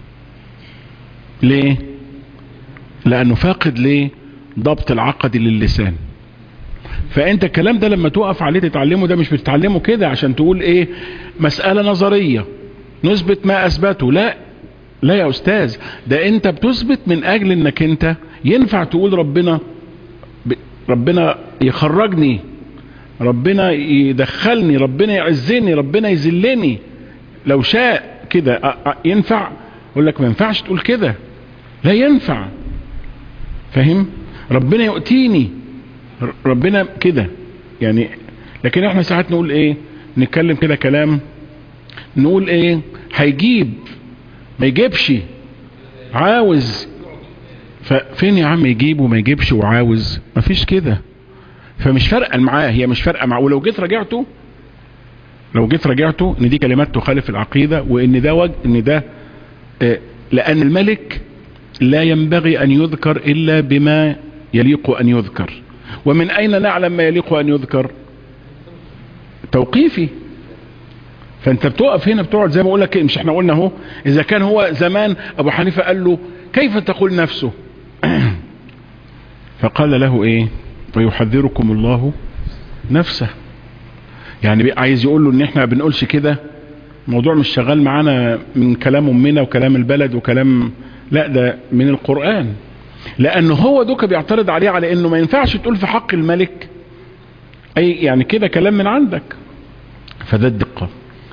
ليه؟ لانه فاقد ليه ضبط العقد للسان. فانت الكلام ده لما توقف عليه تتعلمه، ده مش بتتعلمه كده عشان تقول ايه مسألة نظرية نثبت ما اثبته، لا لا يا استاذ، ده انت بتثبت من اجل انك انت ينفع تقول ربنا ربنا يخرجني، ربنا يدخلني، ربنا يعزني، ربنا يذلني لو شاء كده ينفع. اقول لك ما ينفعش تقول كده، لا ينفع. فاهم؟ ربنا يؤتيني، ربنا كده يعني. لكن احنا ساعات نقول ايه، نتكلم كده كلام نقول ايه هيجيب ما يجيبش عاوز. ففين يا عم يجيب وما يجيبش وعاوز؟ مفيش كده. فمش فارقه معاه، هي مش فارقه معاه. ولو جيت راجعته لو جيت راجعته ان دي كلمات تخالف العقيدة، وان ده وجه ان ده اه لان الملك لا ينبغي ان يذكر الا بما يليق ان يذكر. ومن اين نعلم ما يليق ان يذكر؟ توقيفي. فانت بتقف هنا بتقعد زي ما اقول لك، مش احنا قلنا اهو، اذا كان هو زمان ابو حنيفة قال له كيف تقول نفسه فقال له ايه؟ ويحذركم الله نفسه. يعني عايز يقول له ان احنا بنقولش كده، الموضوع مش شغال معانا من كلام امنا وكلام البلد وكلام، لا ده من القرآن. لانه هو دوك بيعترض عليه على انه ما ينفعش تقول في حق الملك اي يعني كده كلام من عندك. فده الدقة.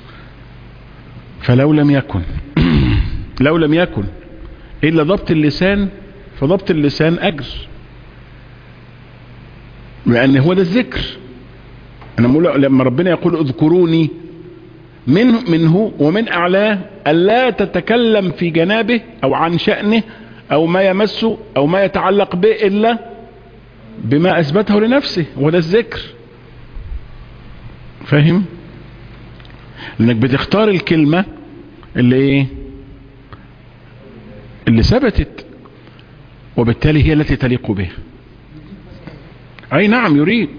فلو لم يكن لو لم يكن الا ضبط اللسان، فضبط اللسان اجر، لان هو ده الذكر. انا بقول لما ربنا يقول اذكروني من منه ومن اعلاه الا تتكلم في جنابه او عن شأنه او ما يمسه او ما يتعلق به الا بما اثبته لنفسه، وده الذكر. فاهم؟ لانك بتختار الكلمة اللي ايه اللي ثبتت، وبالتالي هي التي تليق به. اي نعم يريد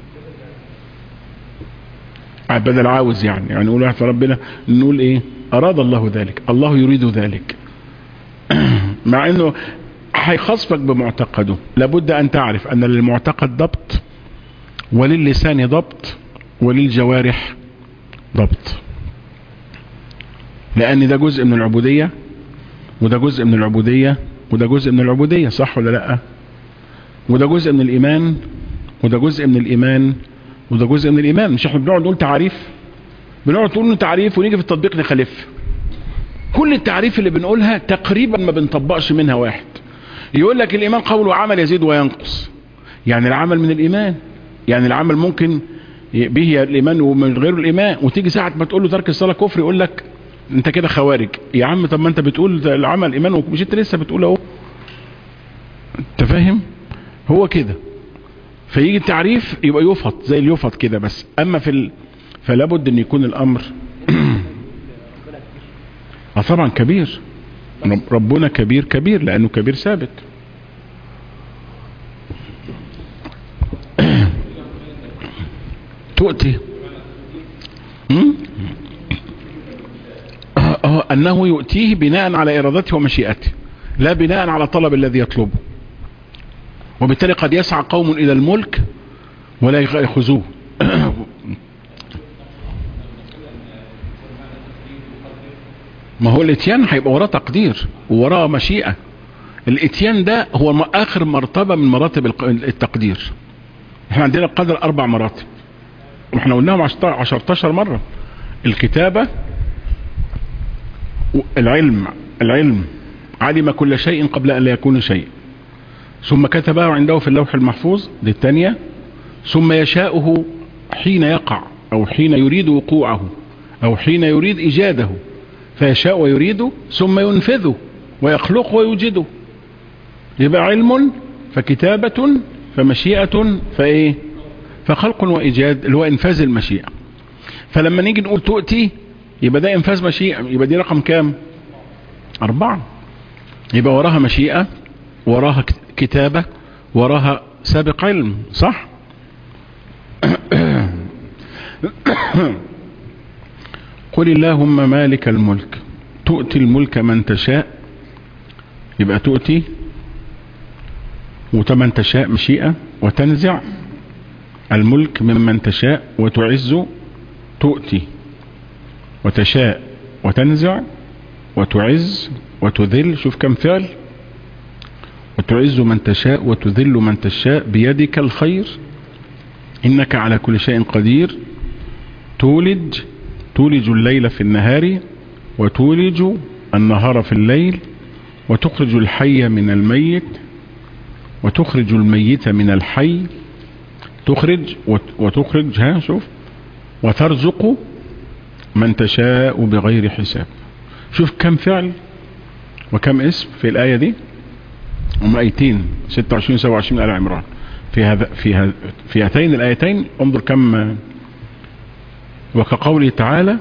بدل عاوز، يعني يعني نقول واحد ربنا نقول ايه اراد الله ذلك، الله يريد ذلك. مع انه هيخصفك بمعتقده. لابد ان تعرف ان للمعتقد ضبط، وللسان ضبط، وللجوارح ضبط، لان ده جزء من العبودية وده جزء من العبودية وده جزء من العبودية، صح ولا لا؟ وده جزء من الايمان وده جزء من الايمان وده جزء من الايمان. مش احنا بنقعد نقول تعريف، بنقعد نقول تعريف ونيجي في التطبيق نخالف. كل التعريف اللي بنقولها تقريبا ما بنطبقش منها واحد. يقول لك الإيمان قول وعمل يزيد وينقص، يعني العمل من الإيمان، يعني العمل ممكن به الإيمان ومن غير الإيمان. وتيجي ساعة ما تقول له ترك الصلاة كفر يقول لك انت كده خوارج. يا عم طب ما انت بتقول العمل إيمان ومش انت لسه بتقول اهو. انت فاهم؟ هو كده. فيجي التعريف يبقى يفط زي اليفط كده بس. اما في ال... فلا بد ان يكون الامر اه طبعا كبير. ربنا كبير كبير لانه كبير ثابت. تؤتي اه انه يؤتيه بناء على ارادته ومشيئته لا بناء على طلب الذي يطلبه. وبالتالي قد يسعى قوم الى الملك ولا يأخذوه. ما هو الاتيان هيبقى وراه تقدير ووراه مشيئة. الاتيان ده هو اخر مرتبة من مراتب التقدير. احنا عندنا القدر اربع مراتب واحنا قلناهم عشرتاشر مرة. الكتابة، العلم العلم علم كل شيء قبل ان لا يكون شيء، ثم كتبه عنده في اللوح المحفوظ، دي الثانية. ثم يشاؤه حين يقع او حين يريد وقوعه او حين يريد ايجاده، فيشاء ويريد ثم ينفذه ويخلق ويوجده. يبقى علم فكتابة فمشيئة فايه فخلق وايجاد اللي هو انفاذ المشيئة. فلما نيجي نقول تؤتي يبقى ده انفاذ مشيئة، يبقى دي رقم كام؟ اربعة. يبقى وراها مشيئة، وراها كتابة، وراها سابق علم، صح؟ قل اللهم مالك الملك تؤتي الملك من تشاء، يبقى تؤتي ومن تشاء مشيئة، وتنزع الملك ممن تشاء، وتعز تؤتي وتشاء وتنزع وتعز وتذل. شوف كم فعل. وتعز من تشاء وتذل من تشاء بيدك الخير إنك على كل شيء قدير. تولج تولج الليل في النهار وتولج النهار في الليل، وتخرج الحي من الميت وتخرج الميت من الحي. تخرج وتخرج ها شوف وترزق من تشاء بغير حساب. شوف كم فعل وكم اسم في الآية دي. هم آيتين ستة وعشرين سبعة وعشرين من آل عمران. في هذا في هذا في هاتين الآيتين انظر كم. وكقوله تعالى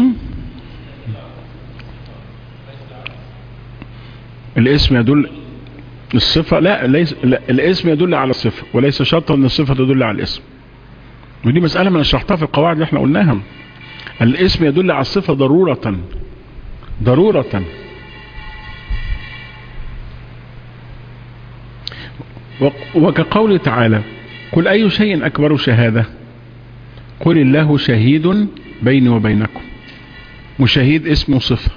الاسم يدل الصفة، لا ليس لا الاسم يدل على الصفة وليس شرطا ان الصفة تدل على الاسم. ودي مسألة من شرحتها في القواعد اللي احنا قلناها. الاسم يدل على الصفة ضرورة ضرورة. وكقوله تعالى قل أي شيء أكبر شهادة قل الله شهيد بيني وبينكم. وشهيد اسمه صفة.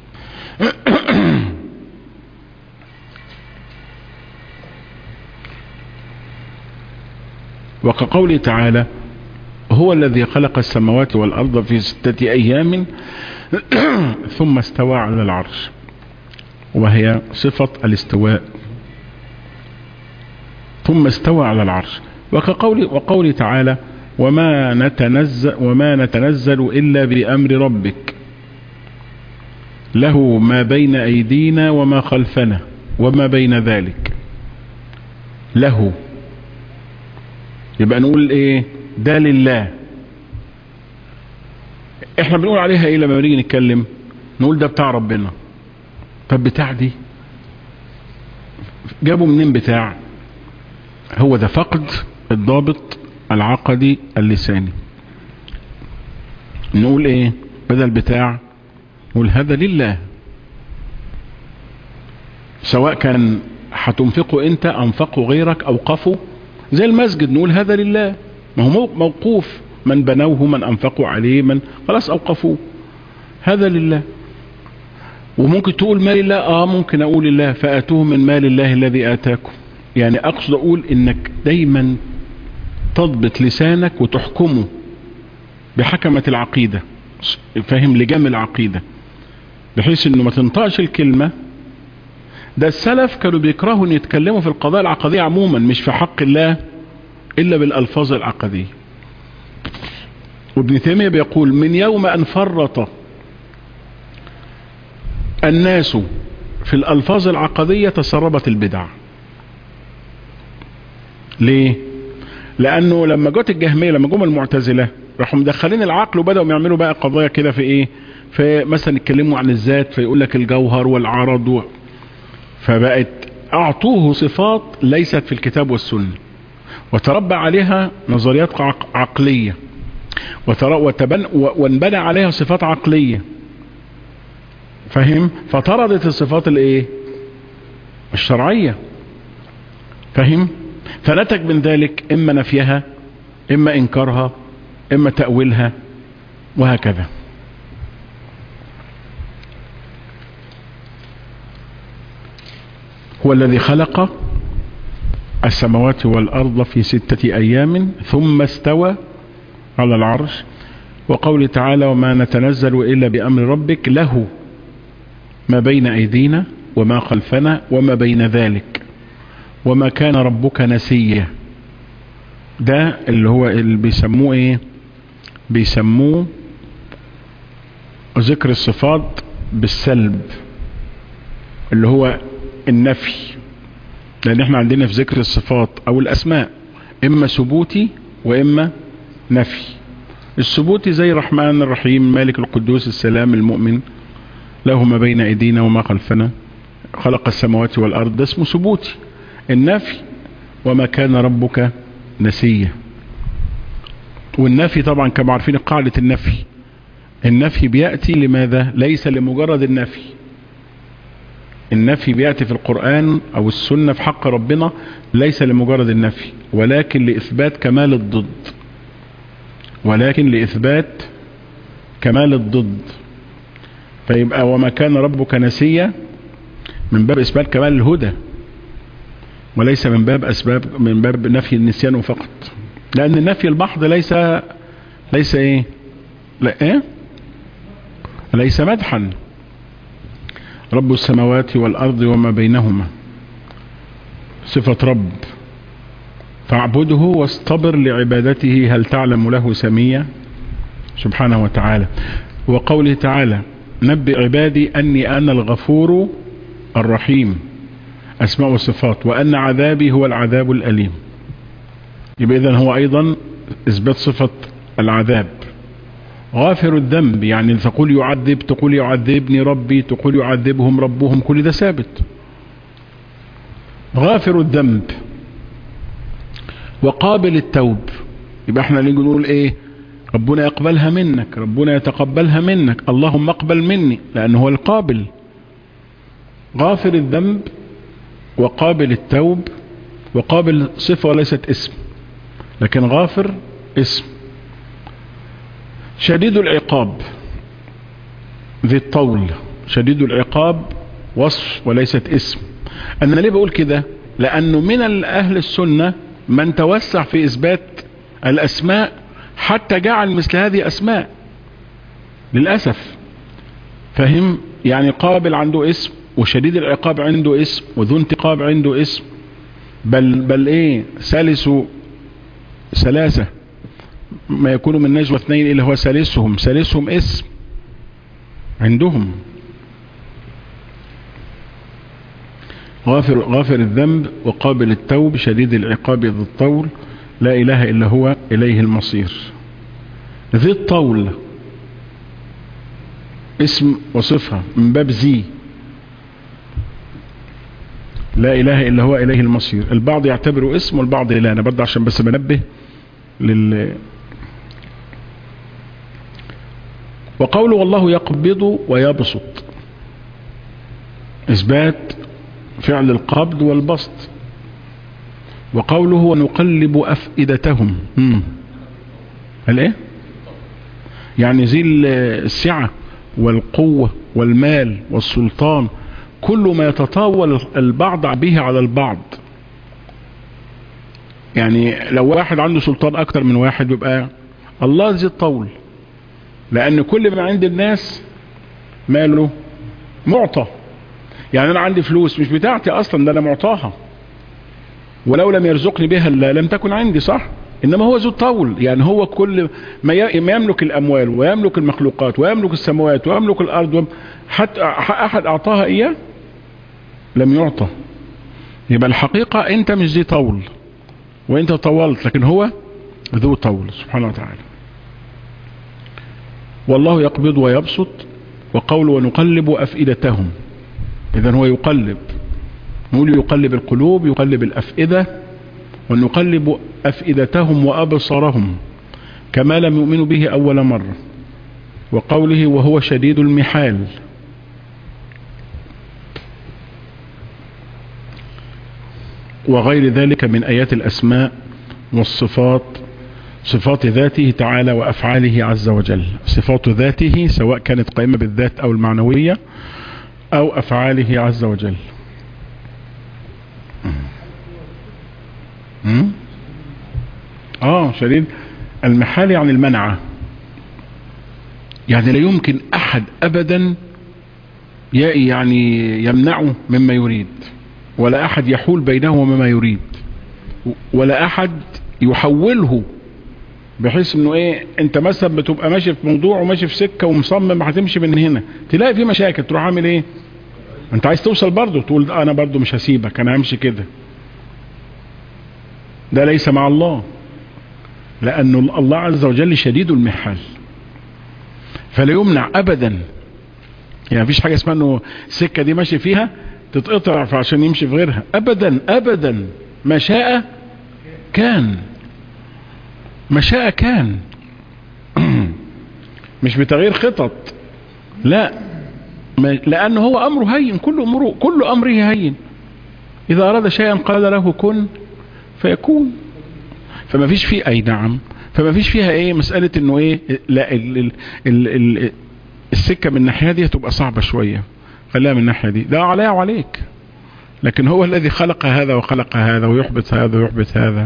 وكقوله تعالى هو الذي خلق السماوات والأرض في ستة أيام ثم استوى على العرش، وهي صفة الاستواء. ثم استوى على العرش. وكقول وقوله تعالى وما نتنزل وما نتنزل إلا بأمر ربك له ما بين أيدينا وما خلفنا وما بين ذلك. له يبقى نقول ايه؟ ده لله. احنا بنقول عليها ايه لما نيجي نتكلم؟ نقول ده بتاع ربنا. طب بتاع دي جابوا منين بتاع؟ هو ده فقد الضابط العقدي اللساني. نقول ايه بدل بتاع؟ نقول هذا لله، سواء كان هتنفقه انت انفقه غيرك اوقفه. زي المسجد نقول هذا لله، ما هو موقوف، من بنوه من انفقوا عليه من خلاص اوقفوه، هذا لله. وممكن تقول مال الله، اه ممكن اقول الله فاتوه من مال الله الذي اتاكم. يعني اقصد اقول انك دايما تضبط لسانك وتحكمه بحكمة العقيدة، فاهم؟ لجام العقيدة، بحيث انه ما تنطقش الكلمة ده السلف كانوا بيكرهوا ان يتكلموا في القضايا العقدية عموما، مش في حق الله الا بالالفاظ العقدية. وابن تيمية بيقول من يوم ان فرط الناس في الالفاظ العقدية تسربت البدع. ليه؟ لانه لما جت الجهمية، لما جم المعتزلة راحوا مدخلين العقل وبدأوا يعملوا بقى قضايا كده في ايه، فمثلا يتكلموا عن الذات فيقول لك الجوهر والعرض و... فبقت اعطوه صفات ليست في الكتاب والسنة، وتربى عليها نظريات عقلية، وتبن... وانبنى عليها صفات عقلية، فهم؟ فطردت الصفات الايه الشرعية، فهم؟ فنتج من ذلك اما نفيها، اما انكارها، اما تأويلها، وهكذا. هو الذي خلق السماوات والأرض في ستة أيام ثم استوى على العرش، وقوله تعالى وما نتنزل إلا بأمر ربك له ما بين أيدينا وما خلفنا وما بين ذلك وما كان ربك نسيا. ده اللي هو اللي بيسموه ايه، بيسموه ذكر الصفات بالسلب، اللي هو النفي. لان احنا عندنا في ذكر الصفات او الاسماء اما ثبوتي واما نفي. الثبوتي زي الرحمن الرحيم مالك القدوس السلام المؤمن له ما بين ايدينا وما خلفنا خلق السماوات والارض، ده اسمه ثبوتي. النفي وما كان ربك نسيا. والنفي طبعا كما عارفين قاعدة النفي، النفي بيأتي لماذا؟ ليس لمجرد النفي. النفي بيأتي في القرآن او السنة في حق ربنا ليس لمجرد النفي، ولكن لإثبات كمال الضد، ولكن لإثبات كمال الضد. فيبقى وما كان ربك نسيا من باب إثبات كمال الهدى، وليس من باب أسباب من باب نفي النسيان فقط. لأن النفي المحض ليس ليس إيه؟ لا إيه؟ ليس مدحا. رب السماوات والأرض وما بينهما صفة رب، فاعبده واصطبر لعبادته هل تعلم له سميا سبحانه وتعالى. وقوله تعالى نبئ عبادي أني أنا الغفور الرحيم، أسماء وصفات، وأن عذابي هو العذاب الأليم. يبقى إذن هو أيضا إثبات صفة العذاب. غافر الذنب، يعني تقول يعذب، تقول يعذبني ربي، تقول يعذبهم ربهم، كل ده ثابت. غافر الذنب وقابل التوب. يبقى احنا نيجي نقول ايه؟ ربنا يقبلها منك، ربنا يتقبلها منك، اللهم اقبل مني، لأنه هو القابل. غافر الذنب وقابل التوب. وقابل صفة وليست اسم، لكن غافر اسم. شديد العقاب ذي الطول. شديد العقاب وصف وليست اسم. أنا ليه بقول كده؟ لأنه من أهل السنة من توسع في إثبات الأسماء حتى جعل مثل هذه أسماء للأسف، فهم؟ يعني قابل عنده اسم، وشديد العقاب عنده اسم، وذو انتقاب عنده اسم، بل بل ايه ثالث ثلاثة ما يكون من نجوى اثنين الا هو ثالثهم، ثالثهم اسم عندهم. غافر غافر الذنب وقابل التوب شديد العقاب ذي الطول لا اله الا هو اليه المصير. ذي الطول اسم وصفها من باب ذي، لا اله الا هو اليه المصير. البعض يعتبره اسم والبعض لا. انا برضه عشان بس بنبه لل وقوله والله يقبض ويبسط، اثبات فعل القبض والبسط. وقوله ونقلب افئدتهم، قال ايه؟ يعني ذي السعة والقوة والمال والسلطان، كل ما يتطاول البعض به على البعض. يعني لو واحد عنده سلطان اكتر من واحد يبقى الله ذي الطول، لان كل ما عند الناس ماله معطى، يعني انا عندي فلوس مش بتاعتي اصلا، ده انا معطاها، ولو لم يرزقني بها لم تكن عندي، صح؟ انما هو ذو الطول، يعني هو كل ما يملك الاموال ويملك المخلوقات ويملك السماوات ويملك الارض، حتى احد اعطاها اياه لم يعطى. يبقى الحقيقة انت مش ذي طول وانت طولت، لكن هو ذو طول سبحانه وتعالى. والله يقبض ويبسط، وقول ونقلب أفئدتهم. إذن هو يقلب، نقول يقلب القلوب، يقلب الأفئدة، ونقلب أفئدتهم وأبصارهم كما لم يؤمنوا به أول مرة. وقوله وهو شديد المحال. وغير ذلك من آيات الأسماء والصفات، صفات ذاته تعالى وأفعاله عز وجل. صفات ذاته سواء كانت قائمة بالذات أو المعنوية أو أفعاله عز وجل. آه شديد المحال يعني المنع، يعني لا يمكن أحد أبدا يعني يمنعه مما يريد، ولا أحد يحول بينه ومما يريد، ولا أحد يحوله بحيث انه ايه، انت مثلا بتبقى ماشي في موضوع وماشي في سكة ومصمم هتمشي من هنا، تلاقي في مشاكل، تروح عامل ايه؟ انت عايز توصل برضو، تقول انا برضو مش هسيبك، انا همشي كده. ده ليس مع الله، لأن الله عز وجل شديد المحال، فلا يمنع ابدا. يعني مفيش حاجة اسمها انه السكة دي ماشي فيها تتقطع عشان يمشي في غيرها، ابدا ابدا. ما شاء كان، ما شاء كان. مش بتغيير خطط، لا، لأنه هو أمره هين، كل أمره كل أمره هين. إذا أراد شيئا قال له كن فيكون. فما فيش فيه أي نعم، فما فيش فيها إيه مسألة إنه إيه، لا ال ال ال ال السكة من الناحية دي هتبقى صعبة شوية، خليها من الناحية دي، ده عليها وعليك. لكن هو الذي خلق هذا وخلق هذا ويحبط هذا ويحبط هذا.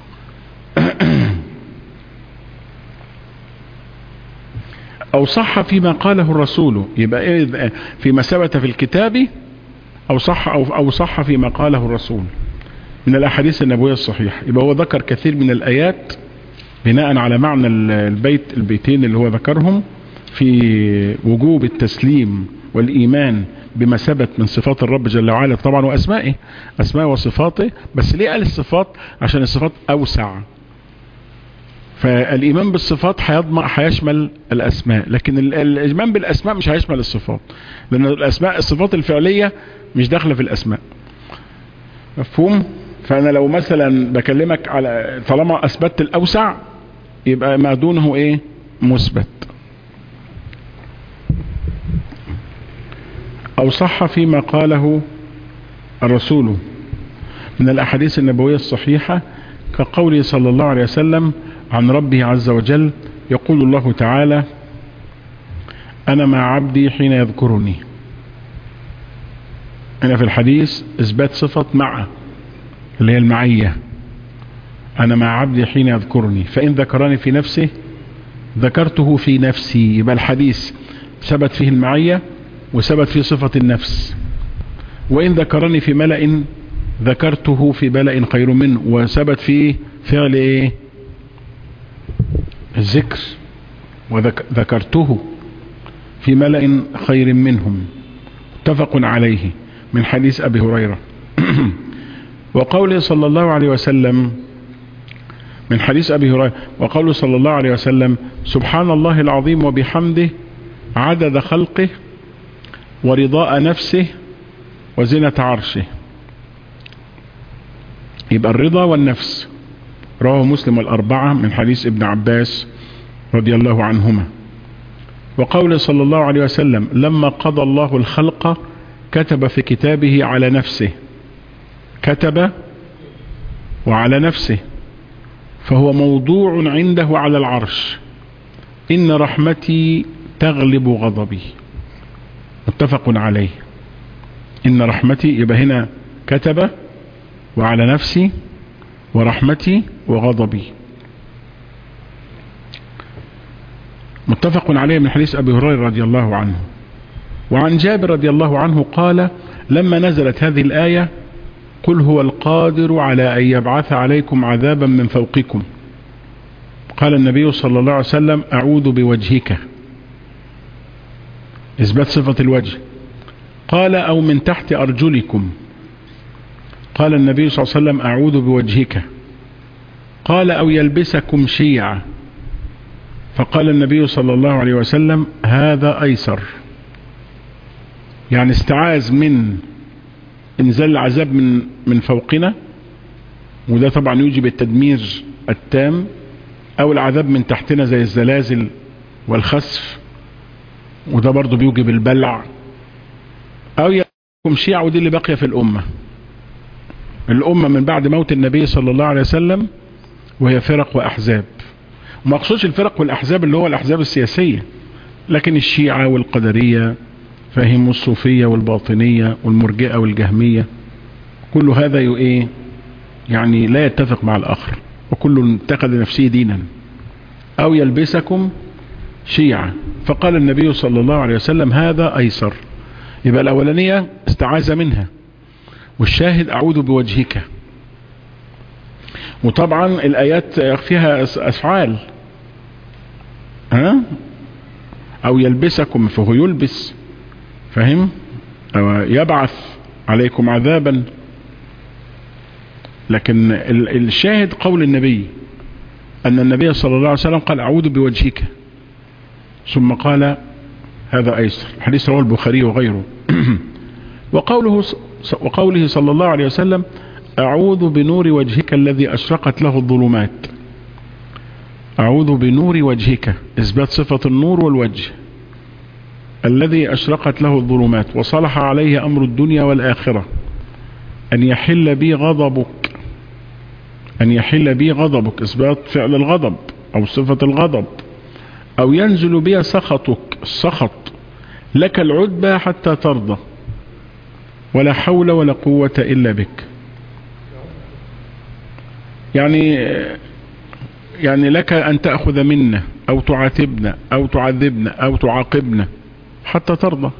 أو صح فيما قاله الرسول، يبقى إيه فيما ثبت في الكتاب، أو صح أو أو صح فيما قاله الرسول من الأحاديث النبوية الصحيحة. يبقى هو ذكر كثير من الآيات بناء على معنى البيت البيتين اللي هو ذكرهم في وجوب التسليم والإيمان بما ثبت من صفات الرب جل وعلا طبعا وأسمائه، أسماء وصفاته. بس ليه قال الصفات؟ عشان الصفات أوسع، فالإيمان بالصفات هيشمل الأسماء، لكن الإيمان بالأسماء مش هيشمل الصفات، لأن الأسماء الصفات الفعلية مش داخلة في الأسماء. مفهوم؟ فأنا لو مثلا بكلمك على طالما أثبت الأوسع يبقى ما دونه إيه؟ مثبت. أو صح فيما قاله الرسول من الأحاديث النبوية الصحيحة كقوله صلى الله عليه وسلم عن ربه عز وجل، يقول الله تعالى أنا مع عبدي حين يذكرني. هنا في الحديث إثبات صفة مع اللي هي المعية، أنا مع عبدي حين يذكرني، فإن ذكرني في نفسه ذكرته في نفسي. يبقى الحديث ثبت فيه المعية وثبت فيه صفة النفس. وإن ذكرني في ملأ ذكرته في ملأ خير منه، وثبت فيه فعل إيه؟ الذكر، وذكرته في ملأ خير منهم، متفق عليه من حديث أبي هريرة. وقوله صلى الله عليه وسلم من حديث أبي هريرة، وقوله صلى الله عليه وسلم سبحان الله العظيم وبحمده عدد خلقه ورضاء نفسه وزنة عرشه. يبقى الرضا والنفس رواه مسلم والأربعة من حديث ابن عباس رضي الله عنهما. وقوله صلى الله عليه وسلم لما قضى الله الخلق كتب في كتابه على نفسه، كتب وعلى نفسه، فهو موضوع عنده على العرش، إن رحمتي تغلب غضبي، متفق عليه. إن رحمتي، يبقى هنا كتب وعلى نفسي ورحمتي وغضبي، متفق عليه من حديث أبي هريرة رضي الله عنه. وعن جابر رضي الله عنه قال لما نزلت هذه الآية قل هو القادر على أن يبعث عليكم عذابا من فوقكم قال النبي صلى الله عليه وسلم أعوذ بوجهك، إثبات صفة الوجه. قال أو من تحت أرجلكم، قال النبي صلى الله عليه وسلم أعوذ بوجهك. قال أو يلبسكم شيعا، فقال النبي صلى الله عليه وسلم هذا أيسر، يعني استعاذ من انزال العذاب من من فوقنا، وده طبعا يوجب التدمير التام، او العذاب من تحتنا زي الزلازل والخسف، وده برضو بيوجب البلع، او يكون شيع، ودي اللي باقيه في الامه الامه من بعد موت النبي صلى الله عليه وسلم، وهي فرق واحزاب. وما اقصدش الفرق والاحزاب اللي هو الاحزاب السياسيه، لكن الشيعه والقدريه فهم، الصوفيه والباطنيه والمرجئه والجهميه، كل هذا ايه يعني لا يتفق مع الاخر، وكل اتخذ نفسه دينا. او يلبسكم شيعا، فقال النبي صلى الله عليه وسلم هذا ايسر. يبقى الاولانيه استعاذ منها، والشاهد اعوذ بوجهك. وطبعا الايات فيها افعال، ها او يلبسكم فهو يلبس، فهم، او يبعث عليكم عذابا. لكن الشاهد قول النبي أن النبي صلى الله عليه وسلم قال أعوذ بوجهك، ثم قال هذا أيسر. حديث رواه البخاري وغيره. وقوله وقوله صلى الله عليه وسلم أعوذ بنور وجهك الذي أشرقت له الظلمات. أعوذ بنور وجهك، إثبات صفة النور والوجه الذي أشرقت له الظلمات وصلح عليه أمر الدنيا والآخرة، أن يحل بي غضبك، أن يحل بي غضبك، إثبات فعل الغضب أو صفة الغضب، أو ينزل بي سخطك، السخط، لك العتبى حتى ترضى، ولا حول ولا قوة إلا بك. يعني يعني لك أن تأخذ منا أو تعاتبنا أو تعذبنا أو تعاقبنا حتى ترضى.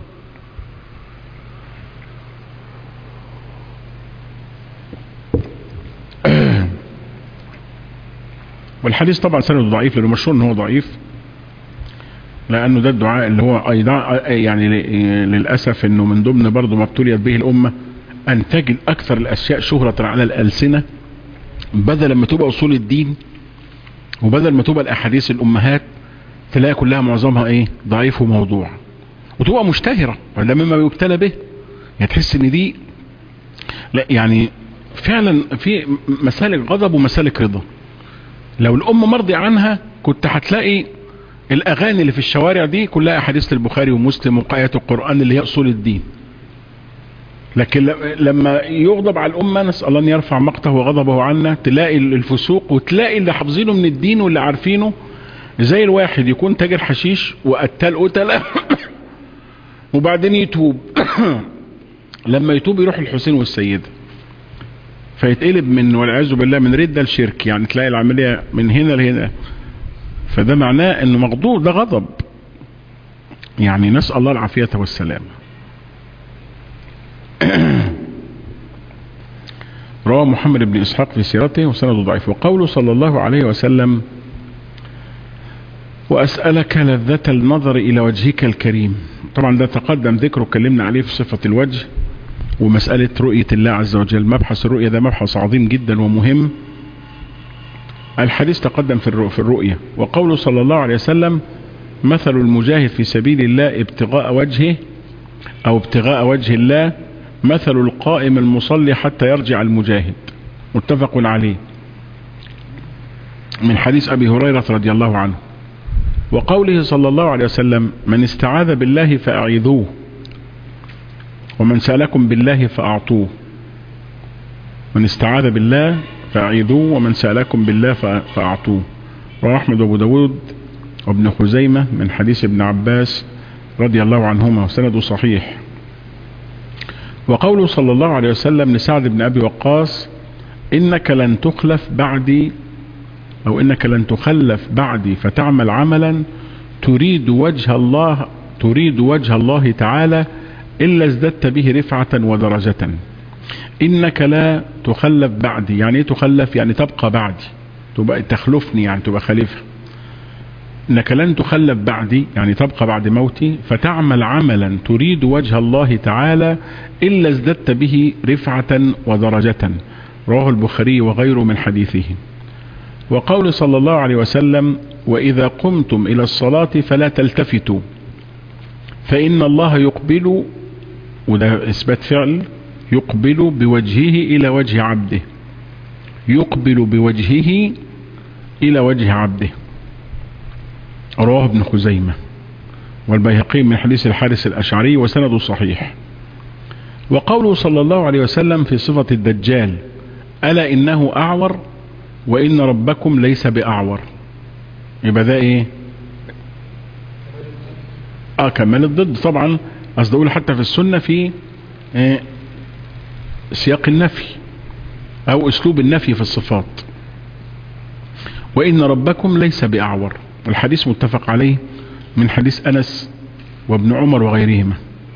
والحديث طبعا سنده ضعيف، لأنه مشهور أنه ضعيف، لأنه ده الدعاء اللي هو أيضا يعني للأسف أنه من ضمن برضه ما ابتليت به الأمة أن تجد أكثر الأشياء شهرة على الألسنة، بدل ما تبقى أصول الدين وبدل ما تبقى الأحاديث الأمهات، تلاقي كلها معظمها إيه ضعيف وموضوع، وتبقى مشتهرة، وده مما بيبتلى به. يعني تحس إن دي لا يعني فعلا في مسالك غضب ومسالك رضا. لو الأمة مرضي عنها كنت هتلاقي الأغاني اللي في الشوارع دي كلها أحاديث البخاري ومسلم وآيات القرآن اللي هي أصول الدين. لكن لما يغضب على الأمة، نسأل الله أن يرفع مقته وغضبه عنا، تلاقي الفسوق، وتلاقي اللي حافظينه من الدين واللي عارفينه، زي الواحد يكون تاجر حشيش وقتال قتلة وبعدين يتوب لما يتوب يروح الحسين والسيدة، فيتقلب من والعياذ بالله من ردة لشرك، يعني تلاقي العملية من هنا لهنا. فده معناه انه مغضوب، ده غضب، يعني نسأل الله العافية والسلام. رواه محمد بن إسحاق في سيرته وسنده ضعيف. وقوله صلى الله عليه وسلم وأسألك لذة النظر إلى وجهك الكريم. طبعا ده تقدم ذكره، اتكلمنا عليه في صفة الوجه ومسألة رؤية الله عز وجل. مبحث الرؤية ده مبحث عظيم جدا ومهم، الحديث تقدم في الرؤية. وقوله صلى الله عليه وسلم مثل المجاهد في سبيل الله ابتغاء وجهه أو ابتغاء وجه الله مثل القائم المصلي حتى يرجع المجاهد، متفق عليه، من حديث أبي هريرة رضي الله عنه. وقوله صلى الله عليه وسلم من استعاذ بالله فأعيذوه، ومن سألكم بالله فأعطوه. من استعاذ بالله فأعيذوه، ومن سألكم بالله فأعطوه. رواه أحمد وأبو داود وابن خزيمة من حديث ابن عباس رضي الله عنهما وسنده صحيح. وقوله صلى الله عليه وسلم لسعد بن أبي وقاص إنك لن تخلف بعدي، أو إنك لن تخلف بعدي فتعمل عملا تريد وجه الله تريد وجه الله تعالى إلا ازددت به رفعة ودرجة. إنك لا تخلف بعدي. يعني ايه تخلف؟ يعني تبقى بعدي، تبقى تخلفني، يعني تبقى خليفة. إنك لن تخلف بعدي يعني تبقى بعد موتي، فتعمل عملا تريد وجه الله تعالى إلا ازددت به رفعة ودرجة. رواه البخاري وغيره من حديثه. وقول صلى الله عليه وسلم: وإذا قمتم إلى الصلاة فلا تلتفتوا فإن الله يقبل، وده إثبات فعل، يقبل بوجهه إلى وجه عبده، يقبل بوجهه إلى وجه عبده. رواه ابن خزيمة والبيهقي من حديث الحارث الأشعري وسنده صحيح. وقوله صلى الله عليه وسلم في صفة الدجال: ألا إنه أعور وإن ربكم ليس بأعور. يبقى ده إيه؟ آه كمال الضد طبعا. قصد أقول حتى في السنة في إيه؟ سياق النفي أو أسلوب النفي في الصفات. وإن ربكم ليس بأعور. الحديث متفق عليه من حديث أنس وابن عمر وغيرهما.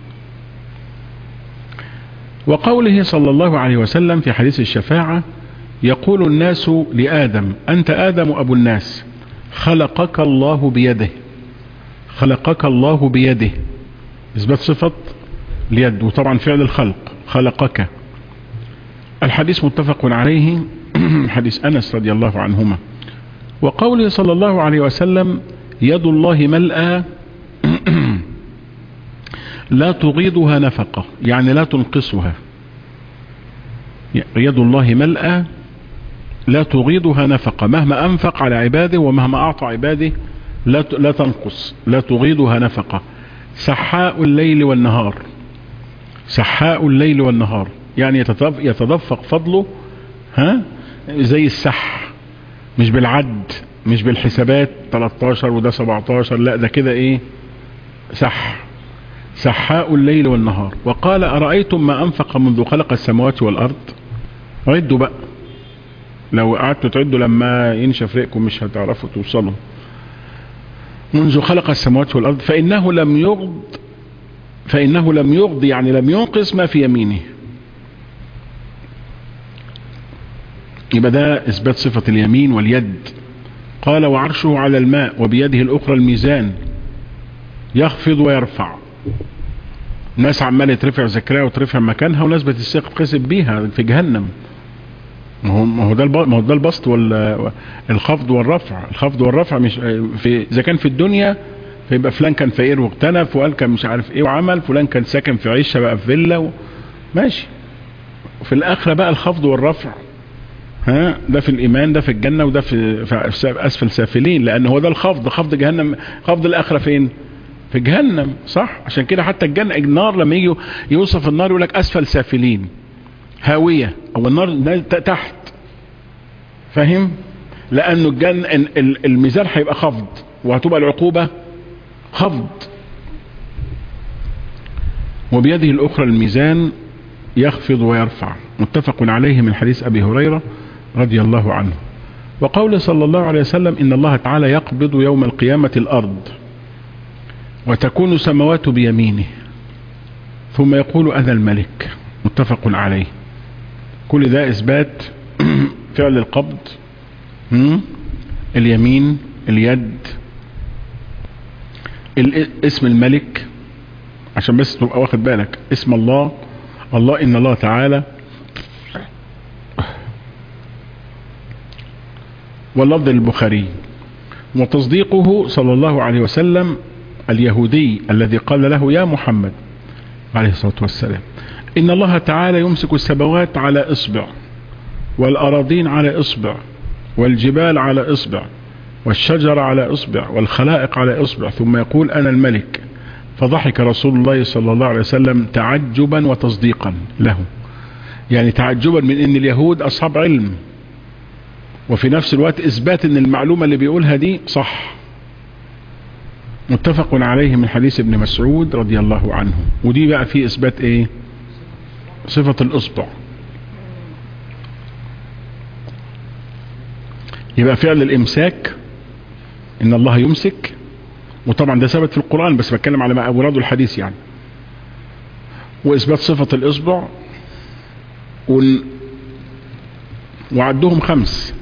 وقوله صلى الله عليه وسلم في حديث الشفاعة: يقول الناس لآدم: أنت آدم أبو الناس، خلقك الله بيده. خلقك الله بيده إثبات صفة اليد، وطبعا فعل الخلق خلقك. الحديث متفق عليه حديث أنس رضي الله عنهما. وقوله صلى الله عليه وسلم: يد الله ملأى لا تغيضها نفقة، يعني لا تنقصها. يد الله ملأى لا تغيضها نفقة، مهما أنفق على عباده ومهما أعطى عباده لا لا تنقص، لا تغيضها نفقة. سحاء الليل والنهار، سحاء الليل والنهار يعني يتدفق فضله ها زي السح، مش بالعد، مش بالحسابات تلتاشر وده سبعتاشر، لا ده كده ايه؟ سح. سحاء الليل والنهار. وقال: أرأيتم ما أنفق منذ خلق السماوات والأرض. عدوا بقى، لو قعدتوا تعدوا لما ينشف ريقكم مش هتعرفوا توصلوا. منذ خلق السماوات والأرض فإنه لم يغض فإنه لم يغض يعني لم ينقص ما في يمينه. يبقى ده إثبات صفة اليمين واليد. قال: وعرشه على الماء وبيده الأخرى الميزان يخفض ويرفع. ناس عمالة ترفع ذكرها وترفع مكانها، وناس بتستقسم بيها في جهنم. ما هو ده ما هو ده البسط والخفض والرفع. الخفض والرفع مش في اذا كان في الدنيا فيبقى فلان كان فقير واغتنف، وقال كان مش عارف ايه وعمل، فلان كان ساكن في عيشه بقى في فيلا و... ماشي. وفي الاخره بقى الخفض والرفع ها ده في الايمان، ده في الجنه، وده في, في اسفل سافلين، لان هو ده الخفض. خفض جهنم، خفض الاخره فين؟ في جهنم، صح؟ عشان كده حتى الجنه النار لما يجي يوصف النار يقول لك اسفل سافلين، هاويه، او النار تحت. فاهم؟ لانه الجن الميزان هيبقى خفض، وهتبقى العقوبه خفض. وبيده الاخرى الميزان يخفض ويرفع. متفق عليه من حديث ابي هريره رضي الله عنه. وقول صلى الله عليه وسلم: ان الله تعالى يقبض يوم القيامه الارض وتكون سماوات بيمينه ثم يقول: انا الملك. متفق عليه. كل ده اثبات فعل القبض، اليمين، اليد، اسم الملك. عشان بس تبقى واخد بالك، اسم الله، الله ان الله تعالى. واللفظ البخاري. وتصديقه صلى الله عليه وسلم اليهودي الذي قال له: يا محمد عليه الصلاة والسلام، إن الله تعالى يمسك السماوات على إصبع، والأراضين على إصبع، والجبال على إصبع، والشجر على إصبع، والخلائق على إصبع، ثم يقول: أنا الملك. فضحك رسول الله صلى الله عليه وسلم تعجبا وتصديقا له، يعني تعجبا من ان اليهود اصحاب علم، وفي نفس الوقت اثبات ان المعلومة اللي بيقولها دي صح. متفق عليه من حديث ابن مسعود رضي الله عنه. ودي بقى فيه اثبات ايه؟ صفة الاصبع. يبقى فعل الامساك ان الله يمسك، وطبعا ده ثبت في القرآن، بس بتكلم على ما أورده الحديث يعني. وإثبات صفة الإصبع، وعدهم خمس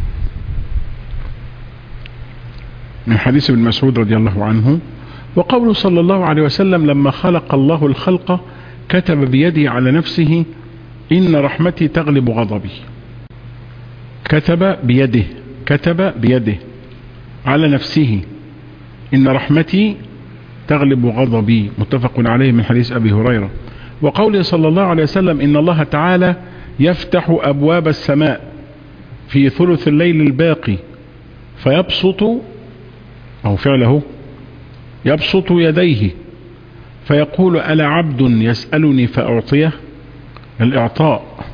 من حديث ابن مسعود رضي الله عنه. وقوله صلى الله عليه وسلم: لما خلق الله الخلق كتب بيده على نفسه إن رحمتي تغلب غضبي. كتب بيده كتب بيده على نفسه إن رحمتي تغلب غضبي، متفق عليه من حديث أبي هريرة. وقوله صلى الله عليه وسلم: إن الله تعالى يفتح أبواب السماء في ثلث الليل الباقي فيبسط، أو فعله يبسط يديه فيقول: ألا عبد يسألني فأعطيه؟ الإعطاء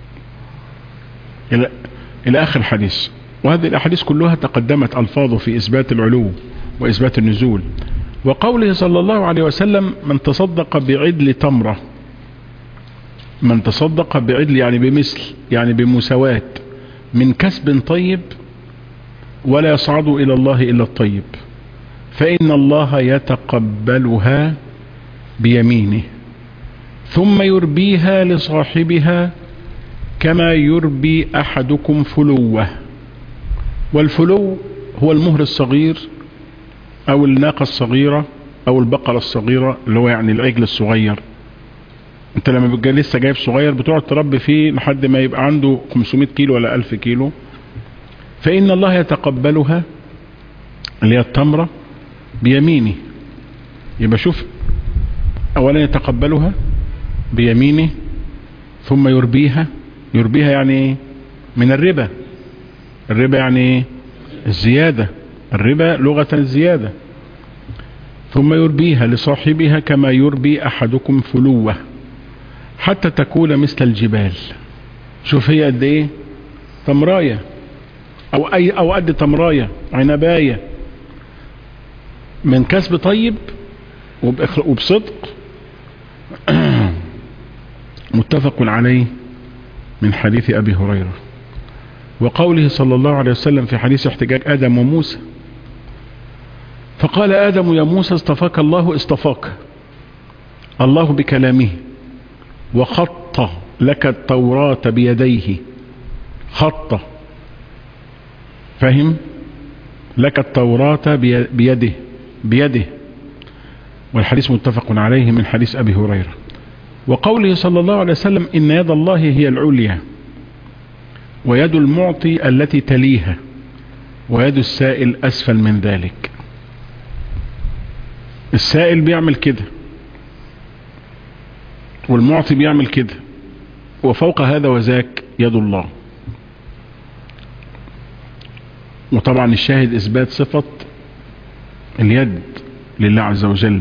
إلى, إلى آخر الحديث. وهذه الأحاديث كلها تقدمت ألفاظه في إثبات العلو وإثبات النزول. وقوله صلى الله عليه وسلم: من تصدق بعدل تمرة، من تصدق بعدل يعني بمثل، يعني بمساواة، من كسب طيب ولا يصعد إلى الله إلا الطيب، فإن الله يتقبلها بيمينه ثم يربيها لصاحبها كما يربي أحدكم فلوه. والفلو هو المهر الصغير أو الناقة الصغيرة أو البقرة الصغيرة، اللي هو يعني العجل الصغير. انت لما بتجي لسه جايب صغير بتقعد تربي فيه لحد ما يبقى عنده خمسمائة كيلو ولا ألف كيلو. فإن الله يتقبلها، اللي هي التمرة، بيمينه. يبقى شوف، أولا يتقبلها بيمينه ثم يربيها. يربيها يعني من الربا. الربا يعني الزيادة، الربا لغة الزيادة. ثم يربيها لصاحبها كما يربي أحدكم فلوه حتى تكون مثل الجبال. شوف هي قد ايه، تمراية او اي او قد تمراية، عنباية، من كسب طيب وبصدق. متفق عليه من حديث ابي هريرة. وقوله صلى الله عليه وسلم في حديث احتجاج ادم وموسى: فقال ادم: يا موسى اصطفاك الله، اصطفاك الله بكلامه وخط لك التوراة بيديه. خط، فهم؟ لك التوراة بيده بيده والحديث متفق عليه من حديث أبي هريرة. وقوله صلى الله عليه وسلم: إن يد الله هي العليا ويد المعطي التي تليها ويد السائل أسفل من ذلك. السائل بيعمل كده والمعطي بيعمل كده، وفوق هذا وذاك يد الله. وطبعا الشاهد إثبات صفة اليد لله عز وجل.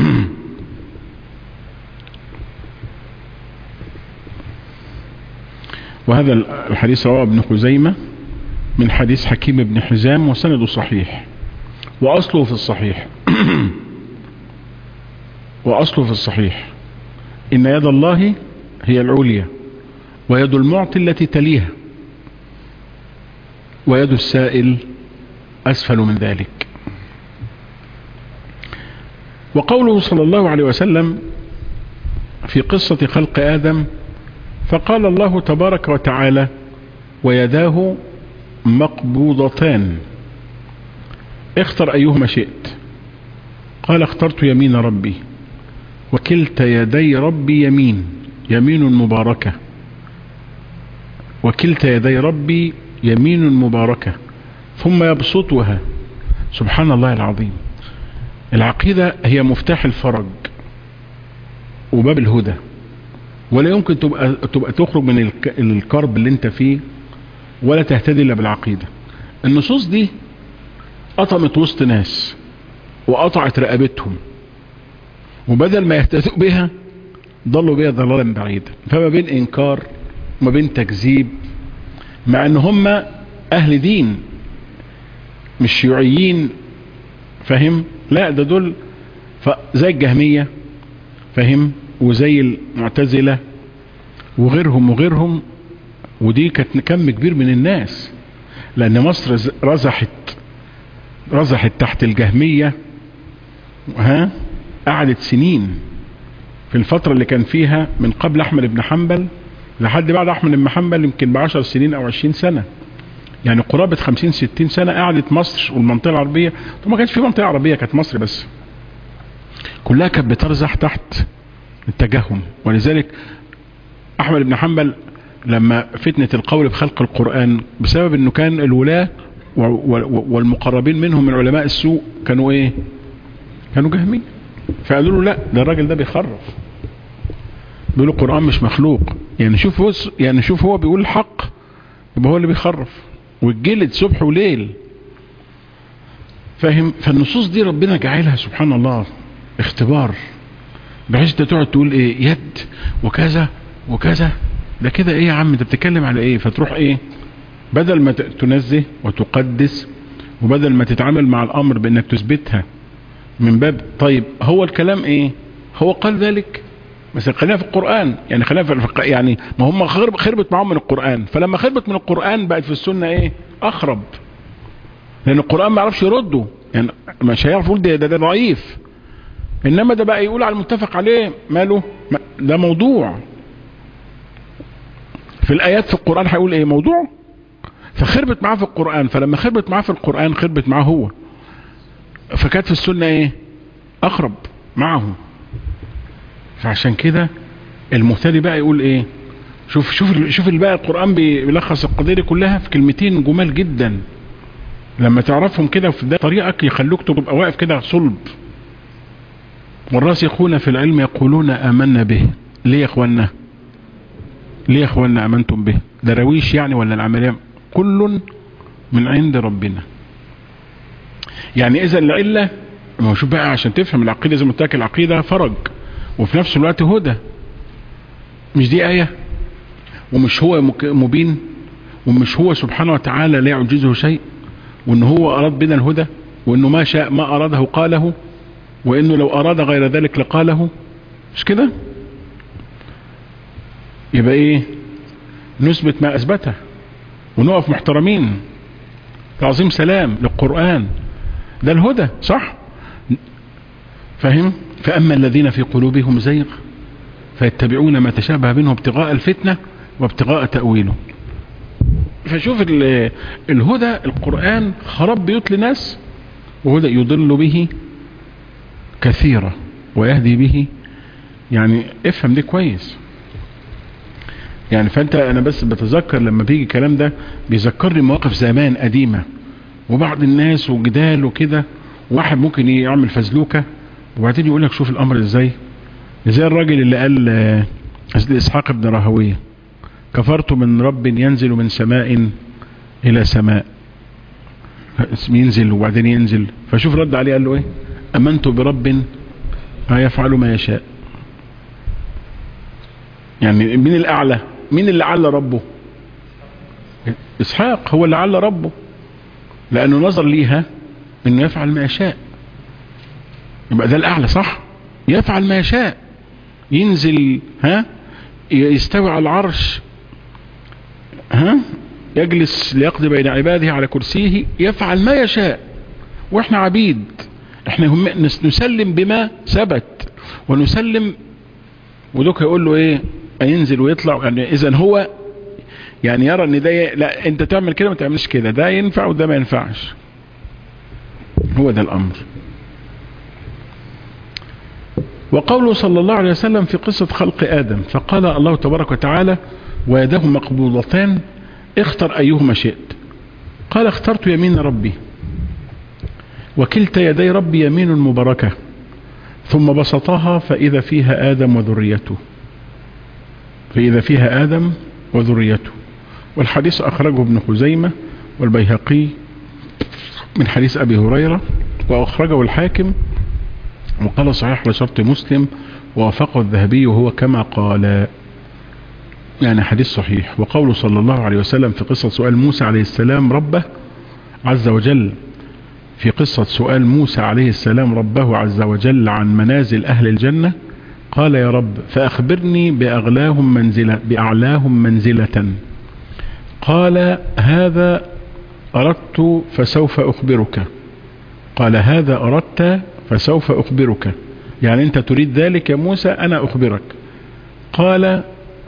وهذا الحديث رواه ابن خزيمة من حديث حكيم بن حزام وسنده صحيح، وأصله في الصحيح. وأصله في الصحيح: إن يد الله هي العليا ويد المعطي التي تليها ويد السائل أسفل من ذلك. وقوله صلى الله عليه وسلم في قصة خلق آدم: فقال الله تبارك وتعالى: ويداه مقبوضتان اختر أيهما شئت. قال: اخترت يمين ربي، وكلتا يدي ربي يمين يمين مباركة وكلتا يدي ربي يمين مباركة ثم يبسطها. سبحان الله العظيم. العقيدة هي مفتاح الفرج وباب الهدى، ولا يمكن تبقى, تبقى تخرج من الكرب اللي انت فيه ولا تهتدي الا بالعقيدة. النصوص دي قطمت وسط ناس وقطعت رقبتهم، وبدل ما يهتدوا بها ضلوا بها ضلالا بعيدا. فما بين انكار وما بين تكذيب، مع ان هم اهل دين مش شيوعيين، فهم؟ لا، ده دول زي الجهمية، فهم؟ وزي المعتزلة وغيرهم وغيرهم. ودي كانت كم كبير من الناس، لان مصر رزحت رزحت تحت الجهمية ها قعدت سنين في الفترة اللي كان فيها من قبل أحمد بن حنبل لحد بعد أحمد بن حنبل يمكن بعشر سنين أو عشرين سنة، يعني قرابة خمسين ستين سنة قعدت مصر والمنطقة العربية. طب ما كانش في منطقة عربية، كانت مصر بس، كلها كانت بترزح تحت التجهم. ولذلك أحمد بن حنبل لما فتنة القول بخلق القرآن بسبب أنه كان الولاة والمقربين منهم من علماء السوء كانوا إيه؟ كانوا جهمين، فقالوا له لا ده الراجل ده بيخرف، بيقول القرآن مش مخلوق. يعني شوف هو يعني شوف هو بيقول الحق يبقى هو اللي بيخرف، والجلد صبح وليل. فاهم؟ فالنصوص دي ربنا جعلها سبحان الله اختبار، بحيث انت تقعد تقول ايه يد وكذا وكذا، ده كده ايه يا عم انت بتتكلم على ايه؟ فتروح ايه بدل ما تنزه وتقدس، وبدل ما تتعامل مع الامر بانك تثبتها من باب طيب هو الكلام ايه، هو قال ذلك مثلا خلينا في القرآن، يعني خلينا في يعني ما هم خربت معهم من القرآن، فلما خربت من القرآن بقت في السنة ايه اخرب، لان القرآن ما يعرفش يرده، يعني مش هيعرف يقول ده, ده, ده ضعيف، انما ده بقى يقول على المتفق عليه ماله ده موضوع. في الايات في القرآن هيقول ايه موضوع، فخربت معاه في القرآن، فلما خربت معاه في القرآن خربت معاه هو، فكانت في السنة ايه اخرب معه. فعشان كده المهتدي بقى يقول ايه، شوف شوف شوف بقى القرآن بيلخص القضية دي كلها في كلمتين جمال جدا، لما تعرفهم كده في ده طريقك يخلوك تبقى واقف كده صلب. والراسخون في العلم يقولون آمنا به. ليه يا اخوانا ليه يا اخوانا امنتم به؟ درويش يعني ولا العملية كل من عند ربنا. يعني اذا العلة ما هو شوف بقى عشان تفهم العقيدة زي ما قلت لك، العقيدة فرج وفي نفس الوقت هدى، مش دي آية ومش هو مبين ومش هو سبحانه وتعالى لا يعجزه شيء، وانه هو اراد بنا الهدى، وانه ما شاء ما اراده قاله، وانه لو اراد غير ذلك لقاله، مش كده؟ يبقى ايه نثبت ما اثبته ونقف محترمين تعظيم سلام للقرآن، ده الهدى صح؟ فهم؟ فأما الذين في قلوبهم زيغ فيتبعون ما تشابه منه ابتغاء الفتنة وابتغاء تأويله. فشوف الهدى القرآن خرب بيوت لناس، وهدى يضل به كثيرة ويهدي به، يعني افهم دي كويس. يعني فانت انا بس بتذكر لما بيجي الكلام ده بيذكرني مواقف زمان قديمة وبعض الناس وجدال وكده، واحد ممكن يعمل فزلوكة وبعدين يقول لك شوف الامر ازاي، زي الراجل اللي قال اسحاق بن راهويه كفرت من رب ينزل من سماء الى سماء، ينزل وبعدين ينزل، فشوف رد عليه قال له ايه، امنت برب يفعل ما يشاء. يعني مين الاعلى، مين اللي على ربه؟ اسحاق هو اللي على ربه، لانه نظر ليها انه يفعل ما يشاء، يبقى ده الاعلى صح، يفعل ما يشاء، ينزل ها يستوي على العرش ها يجلس ليقضي بين عباده على كرسيه، يفعل ما يشاء، واحنا عبيد، احنا نسلم بما ثبت ونسلم. ودوك يقول له ايه ينزل ويطلع، يعني اذا هو يعني يرى ان ده لا انت تعمل كده ما تعملش كده، ده ينفع وده ما ينفعش، هو ده الامر. وقوله صلى الله عليه وسلم في قصة خلق آدم، فقال الله تبارك وتعالى ويداه مقبوضتان اختر أيهما شئت، قال اخترت يمين ربي، وكلتا يدي ربي يمين مباركة، ثم بسطها فإذا فيها آدم وذريته، فإذا فيها آدم وذريته. والحديث أخرجه ابن خزيمة والبيهقي من حديث أبي هريرة، وأخرجه الحاكم وقال صحيح لشرط مسلم، ووافقه الذهبي وهو كما قال، يعني حديث صحيح. وقوله صلى الله عليه وسلم في قصة سؤال موسى عليه السلام ربه عز وجل، في قصة سؤال موسى عليه السلام ربه عز وجل عن منازل أهل الجنة، قال يا رب فأخبرني بأغلاهم منزلة بأعلاهم منزلة، قال هذا أردت فسوف أخبرك، قال هذا أردت فسوف أخبرك. يعني أنت تريد ذلك يا موسى، أنا أخبرك. قال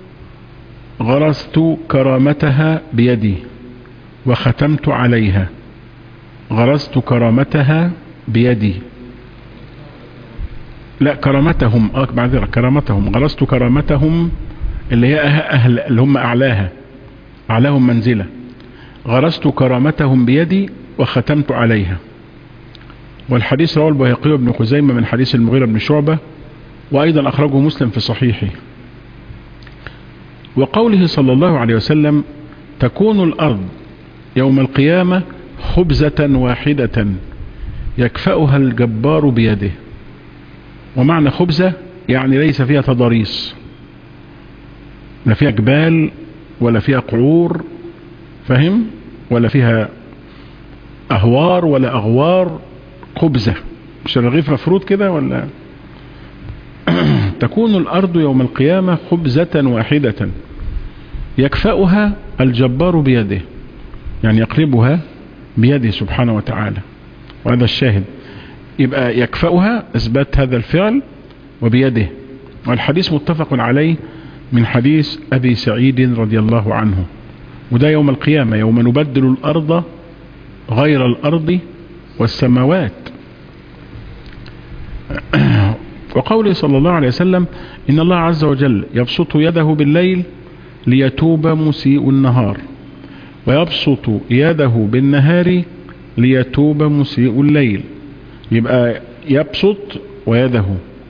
غرست كرامتها بيدي وختمت عليها. غرست كرامتها بيدي، لا كرامتهم، اه معذرة، كرامتهم. غرست كرامتهم اللي هي أهل اللي هم أعلاها، أعلاهم منزلة. غرست كرامتهم بيدي وختمت عليها. والحديث رواه البيهقي وابن خزيمة من حديث المغيرة بن شعبة، وأيضا أخرجه مسلم في صحيحه. وقوله صلى الله عليه وسلم تكون الأرض يوم القيامة خبزة واحدة يكفأها الجبار بيده. ومعنى خبزة يعني ليس فيها تضاريس، لا فيها جبال ولا فيها قعور، فهم، ولا فيها أهوار ولا أغوار. خبزة، مش الرغيف مفروض كده ولا؟ تكون الأرض يوم القيامة خبزة واحدة يكفأها الجبار بيده، يعني يقلبها بيده سبحانه وتعالى. وهذا الشاهد، يبقى يكفأها إثبات هذا الفعل وبيده. والحديث متفق عليه من حديث أبي سعيد رضي الله عنه. وده يوم القيامة، يوم نبدل الأرض غير الأرض والسماوات. وقوله صلى الله عليه وسلم إن الله عز وجل يبسط يده بالليل ليتوب مسيء النهار، ويبسط يده بالنهار ليتوب مسيء الليل. يبقى يبسط ويده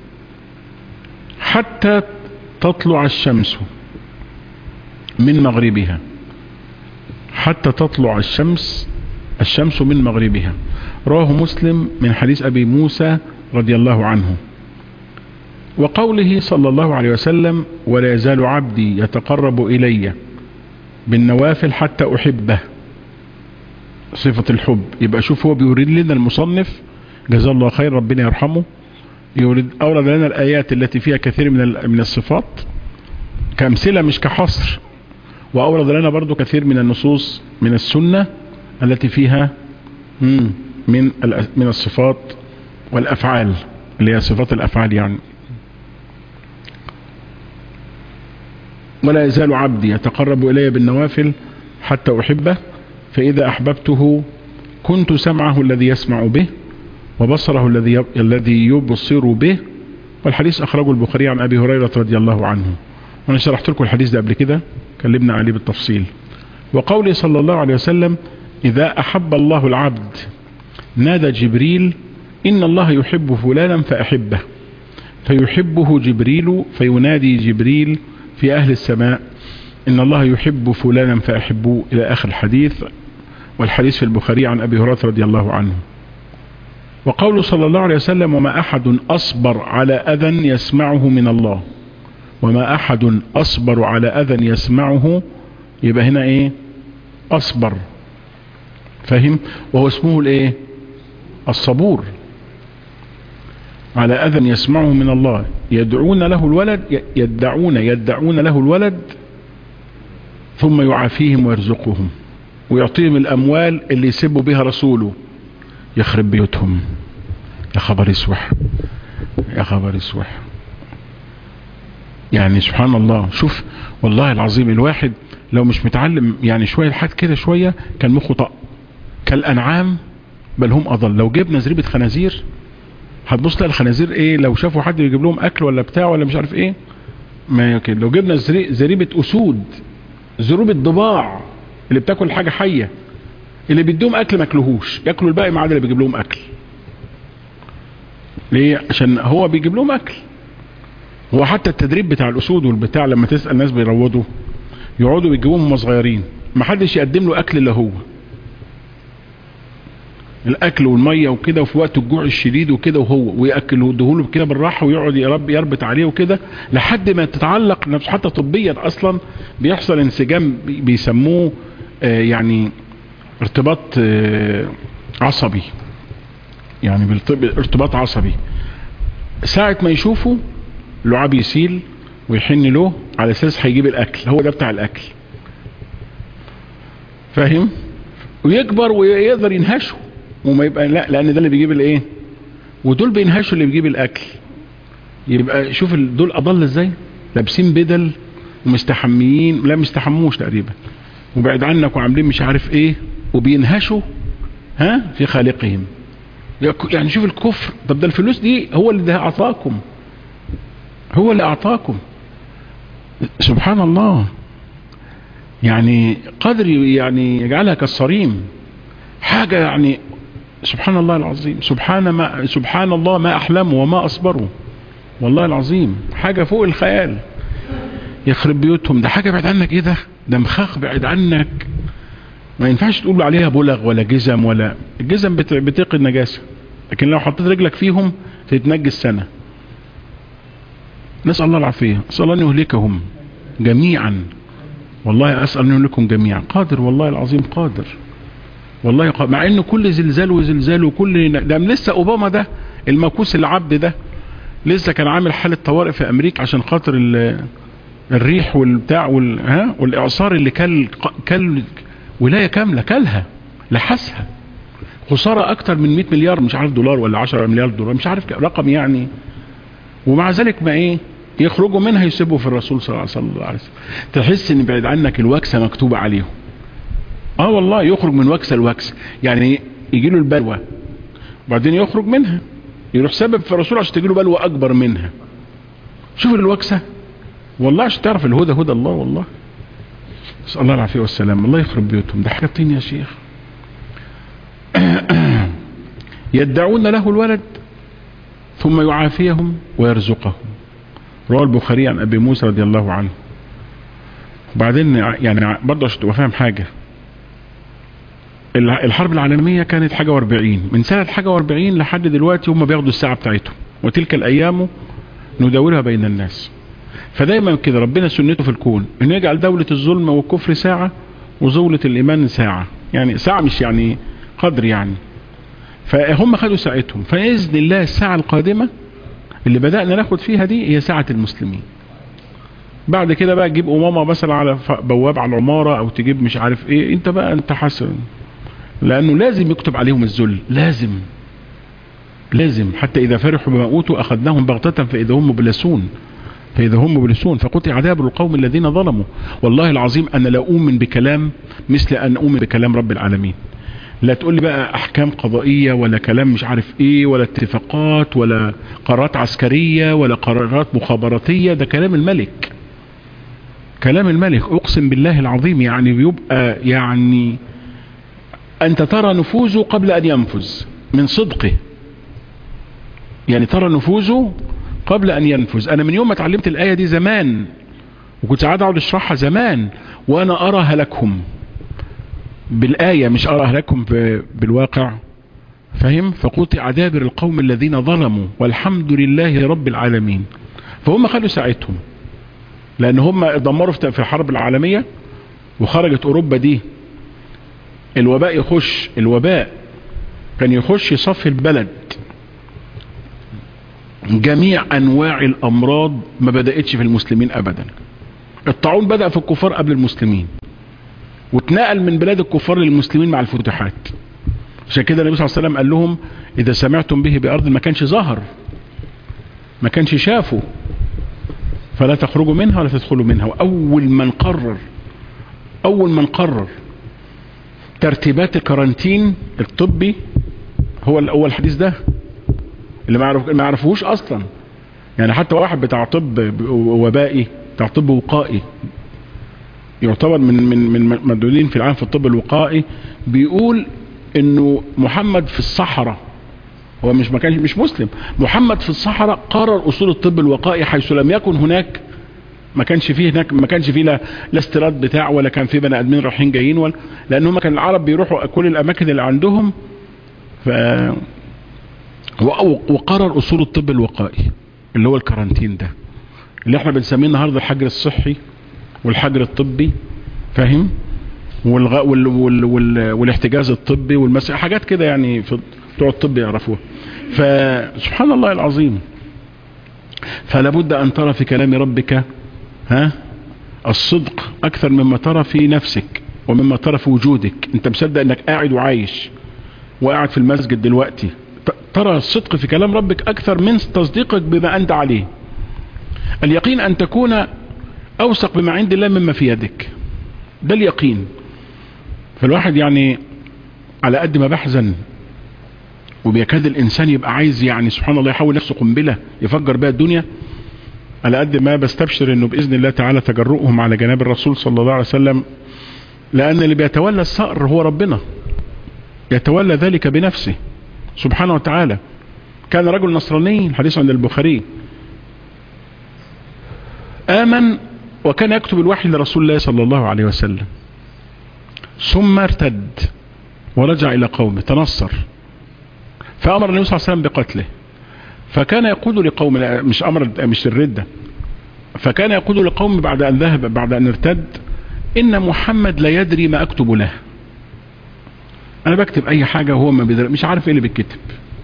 حتى تطلع الشمس من مغربها، حتى تطلع الشمس الشمس من مغربها. رواه مسلم من حديث أبي موسى رضي الله عنه. وقوله صلى الله عليه وسلم ولا يزال عبدي يتقرب إلي بالنوافل حتى أحبه، صفة الحب. يبقى شوف هو بيورد لنا المصنف جزاه الله خير ربنا يرحمه، يورد أورد لنا الآيات التي فيها كثير من من الصفات كأمثلة مش كحصر، وأورد لنا برضو كثير من النصوص من السنة التي فيها من من الصفات والأفعال اللي هي صفات الأفعال. يعني ولا يزال عبدي يتقرب إلي بالنوافل حتى أحبه، فإذا أحببته كنت سمعه الذي يسمع به وبصره الذي الذي يبصر به. والحديث أخرجه البخاري عن أبي هريرة رضي الله عنه، وأنا شرحت لكم الحديث ده قبل كده، كلمنا عليه بالتفصيل. وقوله صلى الله عليه وسلم إذا أحب الله العبد نادى جبريل إن الله يحب فلانا فأحبه، فيحبه جبريل فينادي جبريل في أهل السماء إن الله يحب فلانا فأحبوه، إلى آخر الحديث. والحديث في البخاري عن أبي هريرة رضي الله عنه. وقوله صلى الله عليه وسلم وما أحد أصبر على أذى يسمعه من الله. وما أحد أصبر على أذى يسمعه، يبقى هنا إيه؟ أصبر، فهم؟ وهو اسمه الإيه؟ الصبور. على أذى يسمعه من الله يدعون له الولد، يدعون يدعون له الولد ثم يعافيهم ويرزقهم ويعطيهم الأموال اللي يسبوا بها رسوله، يخرب بيوتهم. يا خبر اسوح، يا خبر اسوح. يعني سبحان الله. شوف والله العظيم الواحد لو مش متعلم يعني شوية لحد كده شوية كان مخه طق كالأنعام بل هم أضل. لو جبنا زريبة خنازير هتبص لها الخنازير ايه، لو شافوا حد يجيب لهم اكل ولا بتاع ولا مش عارف ايه ما يمكن. لو جبنا زريبة اسود، زروبة ضباع اللي بتاكل حاجة حية، اللي بيديهم اكل ما ياكلوهوش، ياكلوا الباقي ما عدا اللي بيجيب لهم اكل. ليه؟ عشان هو بيجيب لهم اكل. هو حتى التدريب بتاع الاسود والبتاع لما تسأل ناس بيروضوا يقعدوا بيجيبوهم هم صغيرين، ما حدش يقدم له اكل الا هو، الاكل والميه وكده، وفي وقت الجوع الشديد وكده وهو وياكل ويديهوله كده بالراحه ويقعد يرب يربط عليه وكده لحد ما تتعلق نفسه. حتى طبيا اصلا بيحصل انسجام بيسموه آه يعني ارتباط آه عصبي، يعني بالطب ارتباط عصبي. ساعه ما يشوفه لعاب يسيل ويحن له على اساس هيجيب الاكل، هو ده بتاع الاكل، فاهم؟ ويكبر ويقدر ينهشه وما يبقى لا، لان ده اللي بيجيب الايه ودول بينهشوا اللي بيجيب الاكل. يبقى شوف دول اضل ازاي، لابسين بدل ومستحميين، لا مستحموش تقريبا، وبعد عنك وعاملين مش عارف ايه، وبينهشوا ها في خالقهم. يعني شوف الكفر. طب ده الفلوس دي هو اللي ده اعطاكم، هو اللي اعطاكم، سبحان الله. يعني قدر يعني يجعلها كالصريم، حاجة يعني سبحان الله العظيم. سبحان ما سبحان الله ما احلمه وما اصبره، والله العظيم حاجة فوق الخيال. يخرب بيوتهم، ده حاجة بعد عنك. ايه ده؟ ده مخاخ بعد عنك، ما ينفعش تقول عليها بلغ ولا جزم، ولا الجزم بتقي النجاسة، لكن لو حطيت رجلك فيهم تتنجس سنة. نسأل الله العافية، أسأل الله أن يهلكهم جميعا، والله أسأل أن يهلكهم جميعا. قادر والله العظيم، قادر والله قادر. مع أنه كل زلزال وزلزال وكل ده لسه أوباما ده المكوس العبد ده لسه كان عامل حالة طوارئ في أمريكا عشان خاطر الريح والبتاع وال ها والإعصار اللي كل كل ولاية كاملة كلها لحسها، خسارة أكتر من مئة مليار مش عارف دولار ولا عشرة مليار دولار، مش عارف رقم يعني. ومع ذلك ما ايه يخرجوا منها يسبوا في الرسول صلى الله عليه وسلم. تحس ان بعد عنك الوكسة مكتوبة عليهم. اه والله يخرج من وكسة الوكسة، يعني يجي له البلوى وبعدين يخرج منها يروح سبب في الرسول عشان تجي له بلوى اكبر منها. شوف الوكسة والله، عشان تعرف الهدى هدى الله والله. نسأل الله العافية والسلام. الله يخرب بيوتهم، ده حاجة طين يا شيخ. يدعون له الولد ثم يعافيهم ويرزقهم. رواه البخاري عن ابي موسى رضي الله عنه. وبعدين يعني برضه عشان تبقى فاهم حاجه، الحرب العالميه كانت حاجه واربعين، من سنه حاجه واربعين لحد دلوقتي هم بياخدوا الساعه بتاعتهم، وتلك الايام نداولها بين الناس. فدايما كده ربنا سنته في الكون انه يجعل دوله الظلم والكفر ساعه وزوله الايمان ساعه، يعني ساعه مش يعني قدر يعني. فهم خدوا ساعتهم، فإذن الله الساعة القادمة اللي بدأنا ناخد فيها دي هي ساعة المسلمين. بعد كده بقى تجيب أمامة مثلا على بواب على العمارة، أو تجيب مش عارف إيه، أنت بقى أنت حسن، لأنه لازم يكتب عليهم الذل، لازم لازم حتى إذا فرحوا بما أوتوا أخذناهم بغتة فإذا هم مبلسون فإذا هم مبلسون فقطع عذاب القوم الذين ظلموا. والله العظيم أنا لا أؤمن بكلام مثل أن أؤمن بكلام رب العالمين. لا تقول لي بقى احكام قضائية ولا كلام مش عارف ايه ولا اتفاقات ولا قرارات عسكرية ولا قرارات مخابراتية، ده كلام الملك، كلام الملك اقسم بالله العظيم. يعني بيبقى يعني انت ترى نفوذه قبل ان ينفذ من صدقه، يعني ترى نفوذه قبل ان ينفذ. انا من يوم ما اتعلمت الاية دي زمان وكنت قاعد اقعد اشرحها زمان وانا ارى هلكهم بالآية، مش أرى لكم بالواقع، فهم؟ فقطع دابر القوم الذين ظلموا والحمد لله رب العالمين. فهم خدوا ساعتهم، لأن هم اتدمروا في الحرب العالمية وخرجت أوروبا دي. الوباء يخش، الوباء كان يخش يصفي البلد، جميع أنواع الأمراض ما بدأتش في المسلمين أبدا. الطاعون بدأ في الكفار قبل المسلمين، واتنقل من بلاد الكفار للمسلمين مع الفتوحات. عشان كده النبي صلى الله عليه وسلم قال لهم اذا سمعتم به بارض ما كانش ظهر، ما كانش شافوا، فلا تخرجوا منها ولا تدخلوا منها. واول من قرر اول من قرر ترتيبات الكارانتين الطبي هو الاول الحديث ده، اللي ما يعرفوش اصلا. يعني حتى واحد بتاع طب وبائي، بتاع طب وقائي، يعتبر من من من مدعوين في العالم في الطب الوقائي، بيقول انه محمد في الصحراء، هو مش ما كانش مش مسلم، محمد في الصحراء قرر اصول الطب الوقائي حيث لم يكن هناك، ما كانش فيه هناك ما كانش فيه لا لا استيراد بتاع ولا كان فيه بني ادمين رايحين جايين، ولا لان هم كان العرب بيروحوا كل الاماكن اللي عندهم. ف وقرر اصول الطب الوقائي اللي هو الكارانتين ده، اللي احنا بنسميه النهارده الحجر الصحي والحجر الطبي، فاهم؟ والغ... وال... وال... وال... والاحتجاز الطبي والمس حاجات كده يعني في بتوع الطب يعرفوها. فسبحان الله العظيم. فلا بد ان ترى في كلام ربك ها الصدق اكثر مما ترى في نفسك ومما ترى في وجودك. انت مصدق انك قاعد وعايش وقاعد في المسجد دلوقتي ترى الصدق في كلام ربك أكثر من تصديقك بما أنت عليه. اليقين أن تكون أوثق بما عند الله مما في يدك، ده اليقين. فالواحد يعني على قد ما بحزن وبيكاد الإنسان يبقى عايز يعني سبحان الله يحول نفسه قنبلة يفجر بها الدنيا، على قد ما بستبشر انه بإذن الله تعالى تجرؤهم على جناب الرسول صلى الله عليه وسلم، لأن اللي بيتولى الثأر هو ربنا، يتولى ذلك بنفسه سبحانه وتعالى. كان رجل نصراني، الحديث عند البخاري، آمن وكان يكتب الوحي لرسول الله صلى الله عليه وسلم، ثم ارتد ورجع إلى قومه، تنصر، فأمر النبي صلى الله عليه وسلم بقتله. فكان يقول لقوم، مش أمر مش الردة، فكان يقول لقوم بعد أن ذهب بعد أن ارتد: إن محمد لا يدري ما أكتب له. أنا بكتب أي حاجة وهو ما بيدري، مش عارف إيه اللي بيتكتب.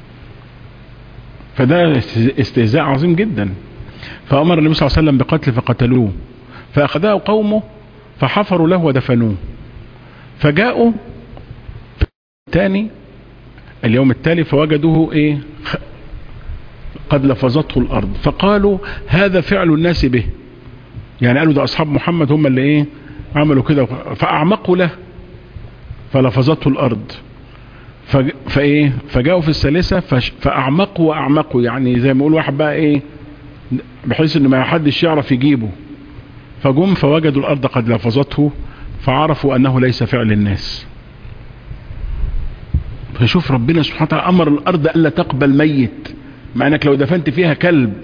فده استهزاء عظيم جدا. فأمر النبي صلى الله عليه وسلم بقتله فقتلوه، فأخذه قومه فحفروا له ودفنوه. فجاءوا الثاني اليوم التالي فوجدوه إيه؟ قد لفظته الأرض، فقالوا هذا فعل الناس به، يعني قالوا ده أصحاب محمد هم اللي إيه عملوا كده، فأعمقوا له فلفظته الأرض. فإيه فجاءوا في الثالثة فأعمقوا وأعمقوا، يعني زي ما يقول واحد بقى إيه بحيث إن ما حدش يعرف يجيبه. فجم فوجدوا الأرض قد لفظته فعرفوا أنه ليس فعل الناس. فشوف ربنا سبحانه وتعالى أمر الأرض ألا تقبل ميت، مع أنك لو دفنت فيها كلب.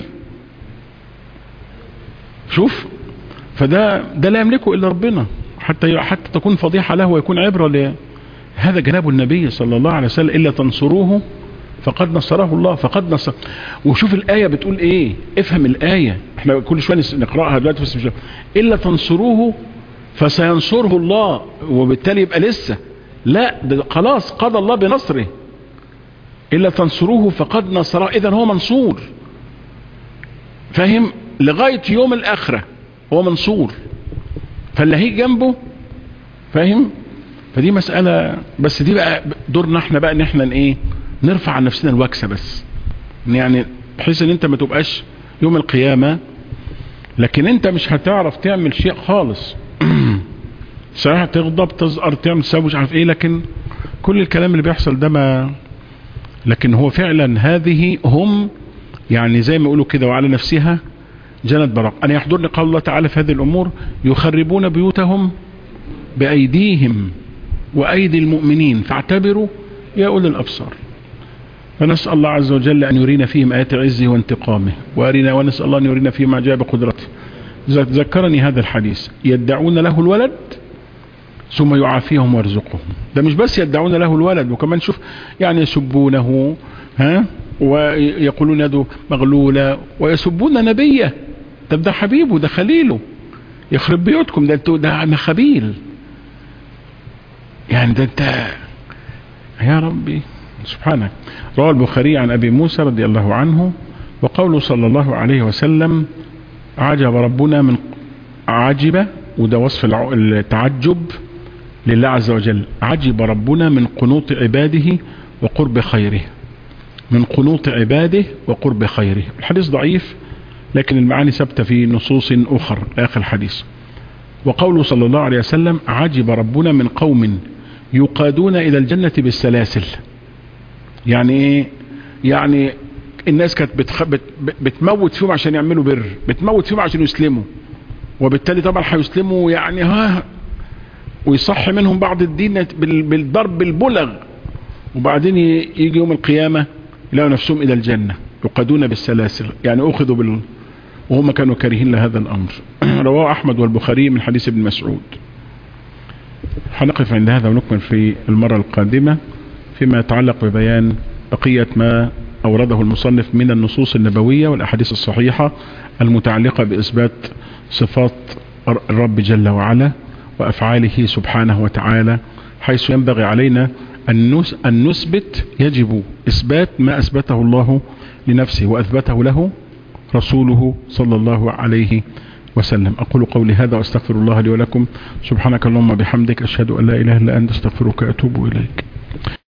شوف، فده ده لا يملكه إلا ربنا، حتى حتى تكون فضيحة له ويكون عبرة له. هذا جناب النبي صلى الله عليه وسلم: إلا تنصروه فقد نصره الله. فقد نصر. وشوف الآية بتقول إيه، افهم الآية، احنا كل شوية نقرأها دلوقتي بس مش إلا تنصروه فسينصره الله، وبالتالي يبقى لسه لا، ده خلاص قضى الله بنصره. إلا تنصروه فقد نصره، إذن هو منصور، فاهم؟ لغاية يوم الآخرة هو منصور، فاللي هي جنبه، فاهم؟ فدي مسألة، بس دي بقى دورنا احنا بقى ان احنا ايه نرفع عن نفسنا الوكسة، بس يعني بحيث ان انت ما تبقاش يوم القيامة لكن انت مش هتعرف تعمل شيء خالص. صحيح تغضب تزقر تعمل تسوي مش عارف ايه، لكن كل الكلام اللي بيحصل ده ما، لكن هو فعلا هذه هم يعني زي ما يقولوا كده وعلى نفسها جنت براق. أنا يحضرني قول الله تعالى في هذه الأمور: يخربون بيوتهم بأيديهم وأيدي المؤمنين فاعتبروا يا أولي الأبصار. فنسأل الله عز وجل أن يرينا فيهم آيات عزه وانتقامه، وأرينا ونسأل الله أن يرينا فيهم عجائب قدرته. ذكرني هذا الحديث: يدعون له الولد ثم يعافيهم ويرزقهم. ده مش بس يدعون له الولد، وكمان شوف يعني يسبونه، ها، ويقولون يده مغلولة، ويسبون نبيه. طب ده حبيبه، ده خليله، يخرب بيوتكم، ده انتوا ده خبيل، يعني ده انت يا ربي سبحانك. رواه البخاري عن أبي موسى رضي الله عنه وقوله صلى الله عليه وسلم: عجب ربنا من عجب، وده وصف التعجب لله عز وجل: عجب ربنا من قنوط عباده وقرب خيره، من قنوط عباده وقرب خيره. الحديث ضعيف لكن المعاني ثابتة في نصوص أخر آخر الحديث. وقوله صلى الله عليه وسلم: عجب ربنا من قوم يقادون إلى الجنة بالسلاسل. يعني إيه؟ يعني الناس كانت بتخ... بت... بتموت فيهم عشان يعملوا بر، بتموت فيهم عشان يسلموا، وبالتالي طبعا هيسلموا يعني ها، ويصح منهم بعض الدين بال... بالضرب البلغ، وبعدين يجي يوم القيامة يلاقوا نفسهم إلى الجنة يقادون بالسلاسل، يعني أخذوا بال... وهم كانوا كارهين لهذا الأمر. رواه أحمد والبخاري من حديث ابن مسعود. هنقف عند هذا ونكمل في المرة القادمة فيما يتعلق ببيان بقية ما أورده المصنف من النصوص النبوية والأحاديث الصحيحة المتعلقة بإثبات صفات الرب جل وعلا وأفعاله سبحانه وتعالى، حيث ينبغي علينا أن نثبت، يجب إثبات ما أثبته الله لنفسه وأثبته له رسوله صلى الله عليه وسلم. أقول قولي هذا وأستغفر الله لي ولكم. سبحانك اللهم بحمدك، أشهد أن لا إله إلا أنت، أستغفرك وأتوب إليك.